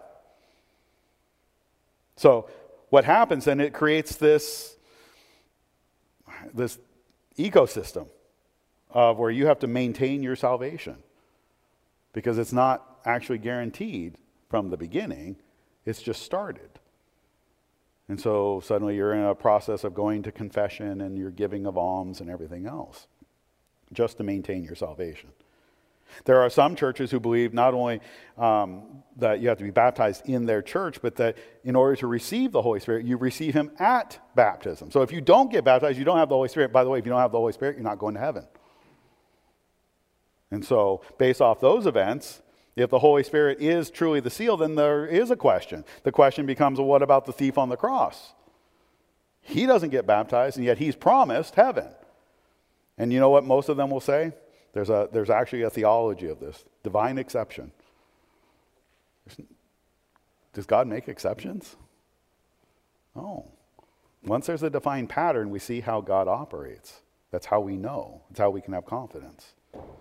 So what happens then, it creates this, this ecosystem of where you have to maintain your salvation because it's not actually guaranteed from the beginning, it's just started. And so suddenly you're in a process of going to confession and you're giving of alms and everything else just to maintain your salvation. There are some churches who believe not only um, that you have to be baptized in their church, but that in order to receive the Holy Spirit, you receive him at baptism. So if you don't get baptized, you don't have the Holy Spirit. By the way, if you don't have the Holy Spirit, you're not going to heaven. And so, based off those events, if the Holy Spirit is truly the seal, then there is a question. The question becomes, well, what about the thief on the cross? He doesn't get baptized, and yet he's promised heaven. And you know what most of them will say? There's a there's actually a theology of this. Divine exception. Does God make exceptions? Oh. Once there's a defined pattern, we see how God operates. That's how we know. That's how we can have confidence.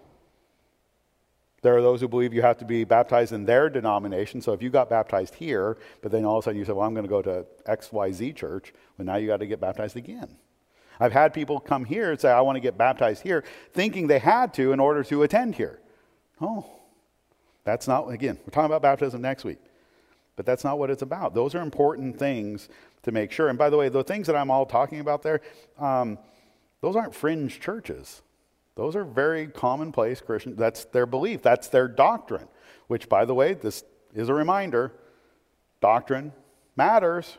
There are those who believe you have to be baptized in their denomination. So if you got baptized here, but then all of a sudden you said, well, I'm going to go to X Y Z church, well, now you got to get baptized again. I've had people come here and say, I want to get baptized here, thinking they had to in order to attend here. Oh, that's not, again, we're talking about baptism next week. But that's not what it's about. Those are important things to make sure. And by the way, the things that I'm all talking about there, um, those aren't fringe churches. Those are very commonplace Christian. That's their belief. That's their doctrine. Which, by the way, this is a reminder. Doctrine matters.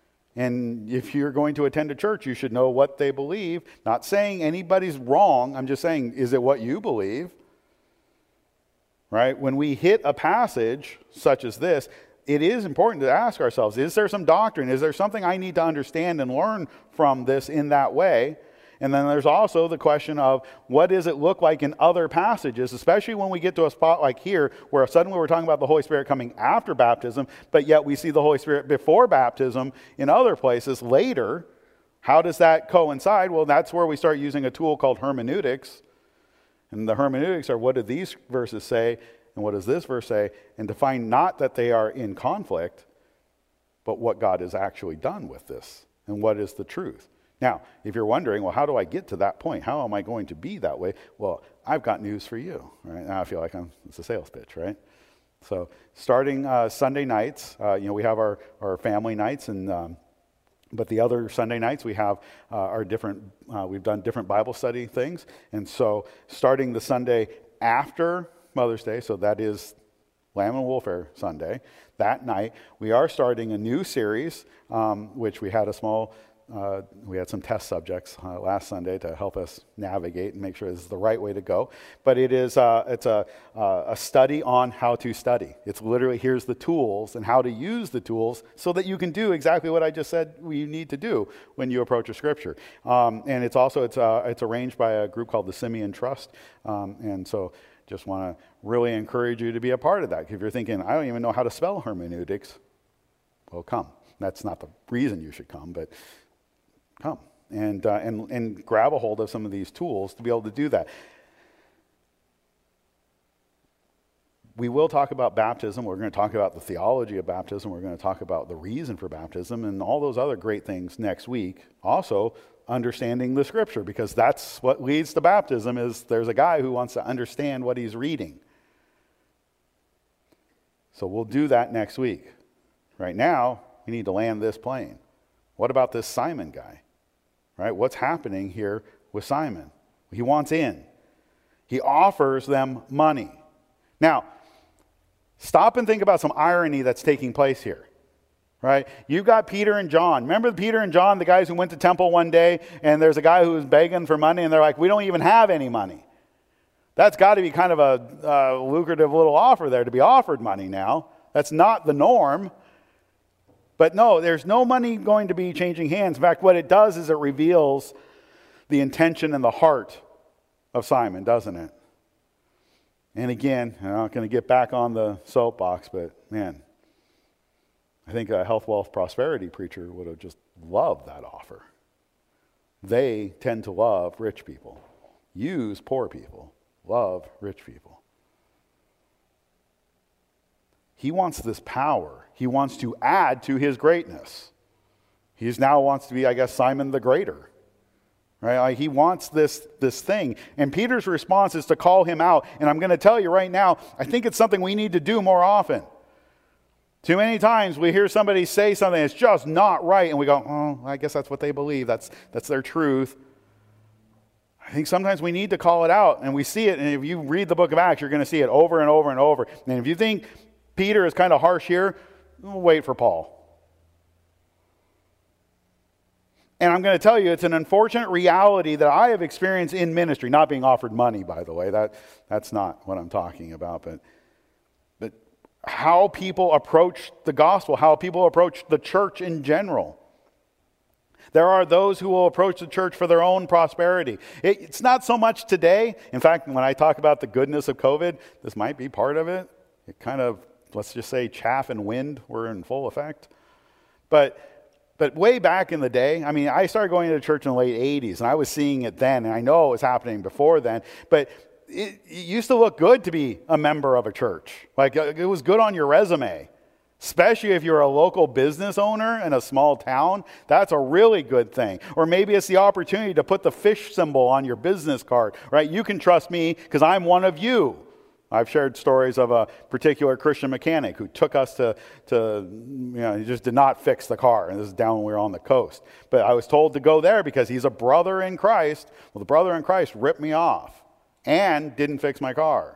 And if you're going to attend a church, you should know what they believe. Not saying anybody's wrong. I'm just saying, is it what you believe? Right? When we hit a passage such as this, it is important to ask ourselves, is there some doctrine? Is there something I need to understand and learn from this in that way? And then there's also the question of what does it look like in other passages, especially when we get to a spot like here where suddenly we're talking about the Holy Spirit coming after baptism, but yet we see the Holy Spirit before baptism in other places later. How does that coincide? Well, that's where we start using a tool called hermeneutics. And the hermeneutics are, what do these verses say? And what does this verse say? And to find not that they are in conflict, but what God has actually done with this and what is the truth. Now, if you're wondering, well, how do I get to that point? How am I going to be that way? Well, I've got news for you. Right now, I feel like I'm, it's a sales pitch, right? So, starting uh, Sunday nights, uh, you know, we have our, our family nights, and um, but the other Sunday nights we have uh, our different. Uh, we've done different Bible study things, and so starting the Sunday after Mother's Day, so that is Lamb and Wolfare Sunday. That night, we are starting a new series, um, which we had a small. Uh, we had some test subjects uh, last Sunday to help us navigate and make sure this is the right way to go. But it is uh, it's a uh, a study on how to study. It's literally here's the tools and how to use the tools so that you can do exactly what I just said you need to do when you approach a scripture. Um, and it's also it's uh, it's arranged by a group called the Simeon Trust. Um, and so just want to really encourage you to be a part of that. If you're thinking I don't even know how to spell hermeneutics, well, come. That's not the reason you should come, but come and, uh, and and grab a hold of some of these tools to be able to do that. We will talk about baptism. We're going to talk about the theology of baptism. We're going to talk about the reason for baptism and all those other great things next week. Also, understanding the scripture, because that's what leads to baptism is there's a guy who wants to understand what he's reading. So we'll do that next week. Right now, we need to land this plane. What about this Simon guy? Right? What's happening here with Simon? He wants in. He offers them money. Now, stop and think about some irony that's taking place here. Right? You've got Peter and John. Remember Peter and John, the guys who went to temple one day, and there's a guy who was begging for money, and they're like, we don't even have any money. That's got to be kind of a uh, lucrative little offer there to be offered money now. That's not the norm. But no, there's no money going to be changing hands. In fact, what it does is it reveals the intention and the heart of Simon, doesn't it? And again, I'm not going to get back on the soapbox, but man, I think a health, wealth, prosperity preacher would have just loved that offer. They tend to love rich people, use poor people, love rich people. He wants this power. He wants to add to his greatness. He now wants to be, I guess, Simon the Greater. Right? Like he wants this, this thing. And Peter's response is to call him out. And I'm going to tell you right now, I think it's something we need to do more often. Too many times we hear somebody say something that's just not right, and we go, oh, I guess that's what they believe. That's, that's their truth. I think sometimes we need to call it out, and we see it. And if you read the book of Acts, you're going to see it over and over and over. And if you think Peter is kind of harsh here, we'll wait for Paul. And I'm going to tell you, it's an unfortunate reality that I have experienced in ministry, not being offered money, by the way. That, that's not what I'm talking about. But, but how people approach the gospel, how people approach the church in general. There are those who will approach the church for their own prosperity. It, it's not so much today. In fact, when I talk about the goodness of COVID, this might be part of it. It kind of, let's just say, chaff and wind were in full effect. But But way back in the day, I mean, I started going to church in the late eighties, and I was seeing it then, and I know it was happening before then, but it, it used to look good to be a member of a church. Like, it was good on your resume, especially if you're a local business owner in a small town. That's a really good thing. Or maybe it's the opportunity to put the fish symbol on your business card, right? You can trust me because I'm one of you. I've shared stories of a particular Christian mechanic who took us to, to, you know, he just did not fix the car. And this is down when we were on the coast. But I was told to go there because he's a brother in Christ. Well, the brother in Christ ripped me off and didn't fix my car.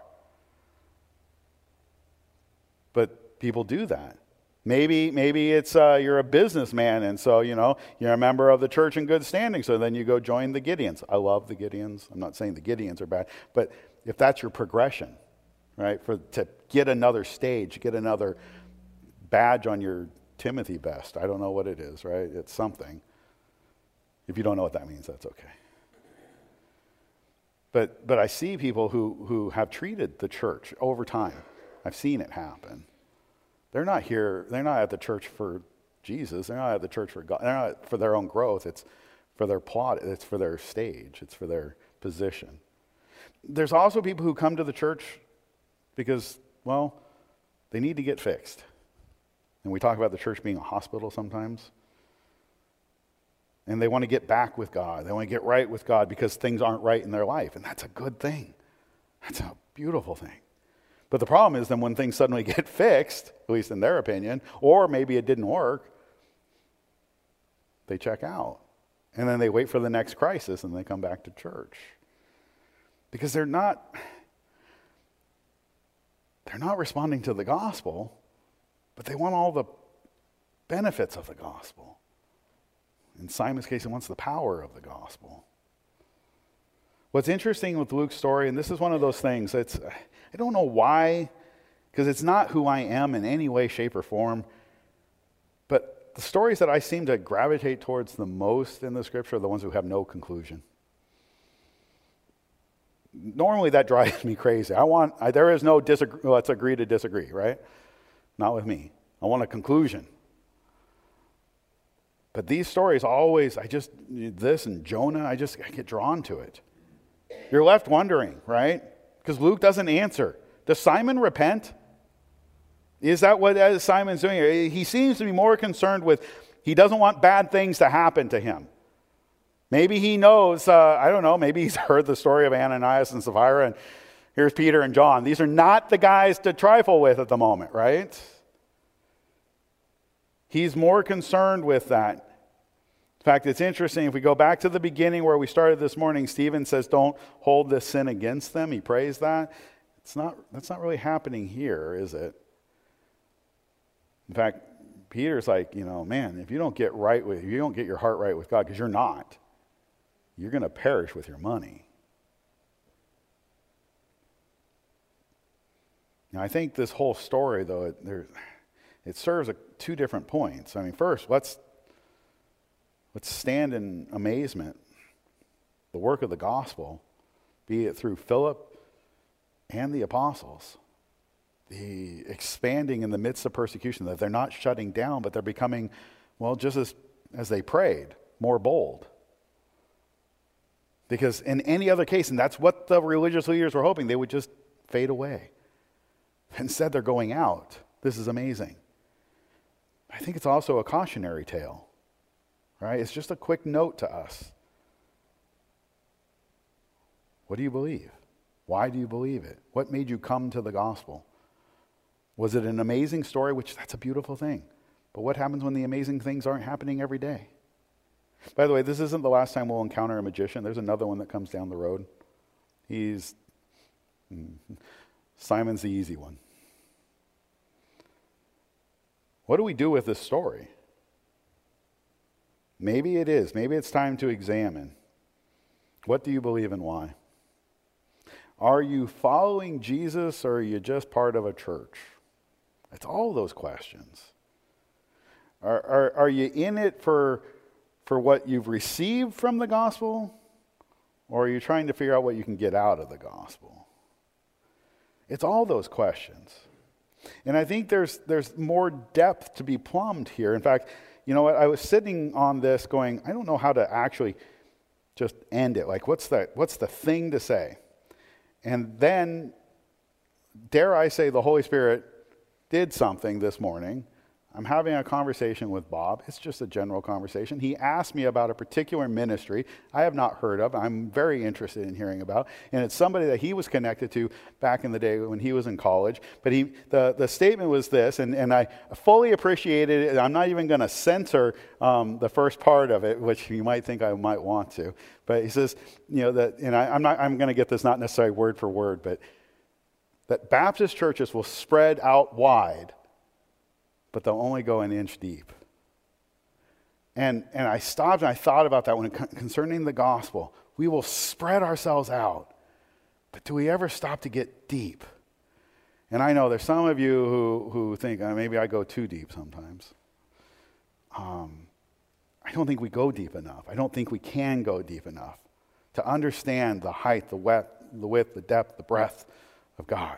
But people do that. Maybe maybe it's uh, you're a businessman, and so, you know, you're a member of the church in good standing, so then you go join the Gideons. I love the Gideons. I'm not saying the Gideons are bad, but if that's your progression, right, for to get another stage, get another badge on your Timothy vest. I don't know what it is, right? It's something. If you don't know what that means, that's okay. But but I see people who, who have treated the church over time. I've seen it happen. They're not here, they're not at the church for Jesus. They're not at the church for God. They're not for their own growth. It's for their plot. It's for their stage. It's for their position. There's also people who come to the church because, well, they need to get fixed. And we talk about the church being a hospital sometimes. And they want to get back with God. They want to get right with God because things aren't right in their life. And that's a good thing. That's a beautiful thing. But the problem is then when things suddenly get fixed, at least in their opinion, or maybe it didn't work, they check out. And then they wait for the next crisis and they come back to church. Because they're not... They're not responding to the gospel, but they want all the benefits of the gospel. In Simon's case, he wants the power of the gospel. What's interesting with Luke's story, and this is one of those things, it's, I don't know why, because it's not who I am in any way, shape, or form, but the stories that I seem to gravitate towards the most in the scripture are the ones who have no conclusion. Normally that drives me crazy. I want, I, there is no disagree, let's agree to disagree, right? Not with me. I want a conclusion. But these stories always, I just, this and Jonah, I just I get drawn to it. You're left wondering, right? Because Luke doesn't answer. Does Simon repent? Is that what Simon's doing? He seems to be more concerned with, he doesn't want bad things to happen to him. Maybe he knows, uh, I don't know, maybe he's heard the story of Ananias and Sapphira, and here's Peter and John. These are not the guys to trifle with at the moment, right? He's more concerned with that. In fact, it's interesting, if we go back to the beginning where we started this morning, Stephen says, don't hold this sin against them. He prays that. It's not, that's not really happening here, is it? In fact, Peter's like, you know, man, if you don't get right with, if you don't get your heart right with God, because you're not, you're going to perish with your money. Now, I think this whole story, though, it, there, it serves a, two different points. I mean, first, let's let's stand in amazement. The work of the gospel, be it through Philip and the apostles, the expanding in the midst of persecution, that they're not shutting down, but they're becoming, well, just as, as they prayed, more bold. Because in any other case, and that's what the religious leaders were hoping, they would just fade away. Instead, they're going out. This is amazing. I think it's also a cautionary tale, right? It's just a quick note to us. What do you believe? Why do you believe it? What made you come to the gospel? Was it an amazing story? Which, that's a beautiful thing. But what happens when the amazing things aren't happening every day? By the way, this isn't the last time we'll encounter a magician. There's another one that comes down the road. He's, Simon's the easy one. What do we do with this story? Maybe it is. Maybe it's time to examine. What do you believe and why? Are you following Jesus, or are you just part of a church? It's all those questions. Are, are, are you in it for, for what you've received from the gospel, or are you trying to figure out what you can get out of the gospel? It's all those questions. And I think there's there's more depth to be plumbed here. In fact, you know what? I was sitting on this going, I don't know how to actually just end it. Like, what's the, what's the thing to say? And then, dare I say, the Holy Spirit did something this morning. I'm having a conversation with Bob. It's just a general conversation. He asked me about a particular ministry I have not heard of. I'm very interested in hearing about. And it's somebody that he was connected to back in the day when he was in college. But he, the, the statement was this, and, and I fully appreciated it. I'm not even going to censor um, the first part of it, which you might think I might want to. But he says, you know, that, and I, I'm not, I'm going to get this not necessarily word for word, but that Baptist churches will spread out wide, but they'll only go an inch deep. And and I stopped and I thought about that when it, concerning the gospel. We will spread ourselves out, but do we ever stop to get deep? And I know there's some of you who, who think, oh, maybe I go too deep sometimes. Um, I don't think we go deep enough. I don't think we can go deep enough to understand the height, the width, the width, the depth, the breadth of God.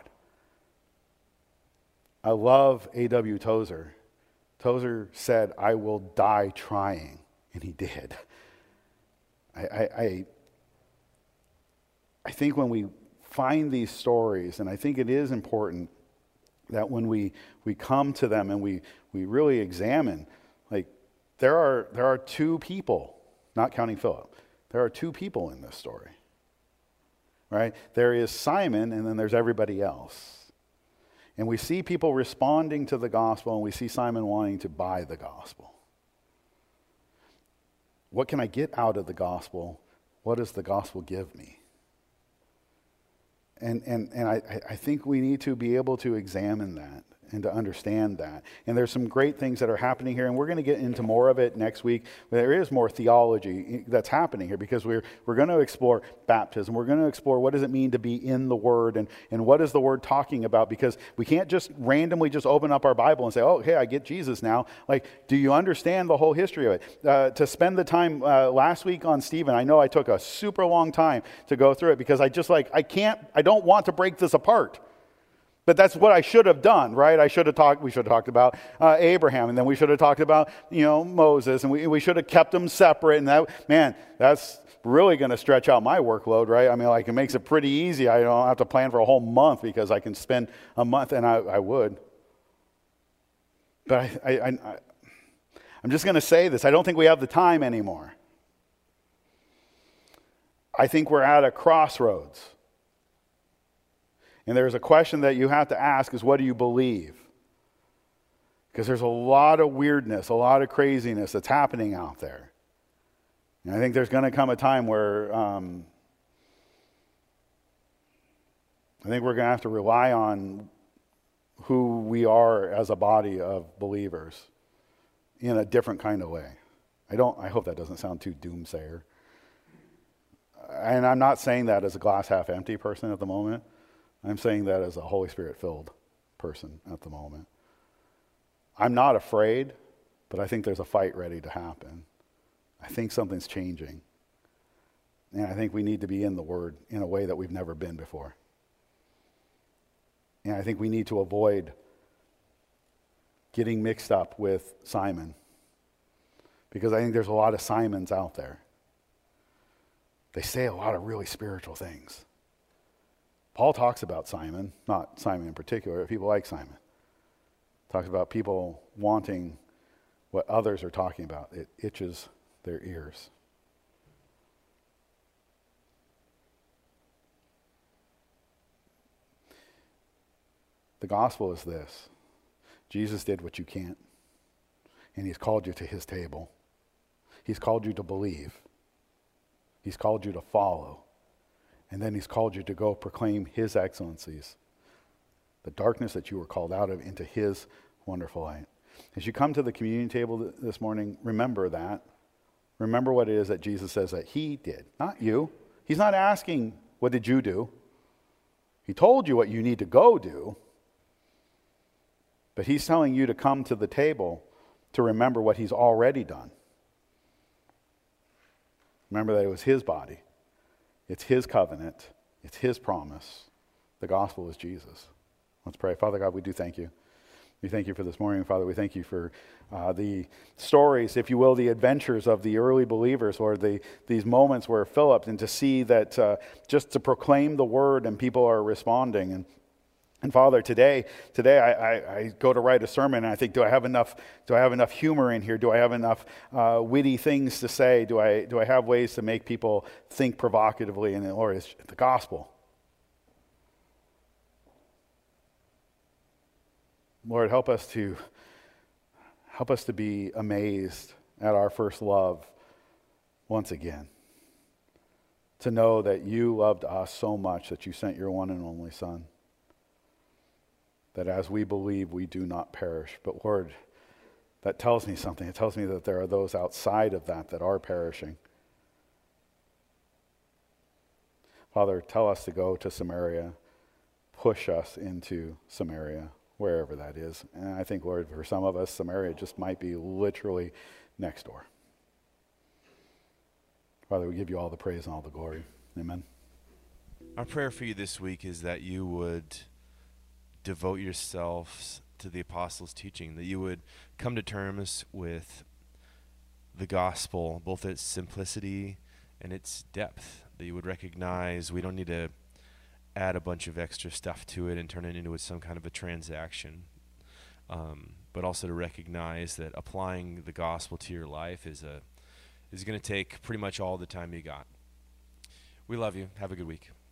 I love A W Tozer. Tozer said, I will die trying. And he did. I, I, I, I think when we find these stories, and I think it is important that when we, we come to them and we, we really examine, like, there are, there are two people, not counting Philip, there are two people in this story. Right? There is Simon, and then there's everybody else. And we see people responding to the gospel, and we see Simon wanting to buy the gospel. What can I get out of the gospel? What does the gospel give me? And and and I, I think we need to be able to examine that and to understand that. And there's some great things that are happening here, and we're going to get into more of it next week. There is more theology that's happening here because we're we're going to explore baptism. We're going to explore what does it mean to be in the Word, and, and what is the Word talking about, because we can't just randomly just open up our Bible and say, oh, hey, I get Jesus now. Like, do you understand the whole history of it? Uh, to spend the time uh, last week on Stephen, I know I took a super long time to go through it because I just like, I can't, I don't want to break this apart. But that's what I should have done, right? I should have talked, we should have talked about uh, Abraham, and then we should have talked about, you know, Moses, and we, we should have kept them separate. And that, man, that's really going to stretch out my workload, right? I mean, like, it makes it pretty easy. I don't have to plan for a whole month because I can spend a month, and I, I would. But I, I, I, I'm just going to say this. I don't think we have the time anymore. I think we're at a crossroads. And there's a question that you have to ask is, what do you believe? Because there's a lot of weirdness, a lot of craziness that's happening out there. And I think there's going to come a time where um, I think we're going to have to rely on who we are as a body of believers in a different kind of way. I don't. I hope that doesn't sound too doomsayer. And I'm not saying that as a glass half empty person at the moment. I'm saying that as a Holy Spirit-filled person at the moment. I'm not afraid, but I think there's a fight ready to happen. I think something's changing. And I think we need to be in the Word in a way that we've never been before. And I think we need to avoid getting mixed up with Simon, because I think there's a lot of Simons out there. They say a lot of really spiritual things. Paul talks about Simon, not Simon in particular, but people like Simon. Talks about people wanting what others are talking about. It itches their ears. The gospel is this. Jesus did what you can't, and he's called you to his table. He's called you to believe. He's called you to follow. And then he's called you to go proclaim his excellencies, the darkness that you were called out of into his wonderful light. As you come to the communion table this morning, remember that. Remember what it is that Jesus says that he did, not you. He's not asking, what did you do? He told you what you need to go do. But he's telling you to come to the table to remember what he's already done. Remember that it was his body. It's his covenant. It's his promise. The gospel is Jesus. Let's pray. Father God, we do thank you. We thank you for this morning, Father. We thank you for uh, the stories, if you will, the adventures of the early believers, or the these moments where Philip, and to see that uh, just to proclaim the word and people are responding. And and Father, today, today I, I, I go to write a sermon and I think, do I have enough? Do I have enough humor in here? Do I have enough uh, witty things to say? Do I do I have ways to make people think provocatively? And Lord, it's the gospel. Lord, help us to help us to be amazed at our first love once again. To know that you loved us so much that you sent your one and only Son. That as we believe, we do not perish. But Lord, that tells me something. It tells me that there are those outside of that that are perishing. Father, tell us to go to Samaria. Push us into Samaria, wherever that is. And I think, Lord, for some of us, Samaria just might be literally next door. Father, we give you all the praise and all the glory. Amen. Our prayer for you this week is that you would devote yourselves to the apostles' teaching, that you would come to terms with the gospel, both its simplicity and its depth, that you would recognize we don't need to add a bunch of extra stuff to it and turn it into some kind of a transaction, um, but also to recognize that applying the gospel to your life is a is going to take pretty much all the time you got. We love you. Have a good week.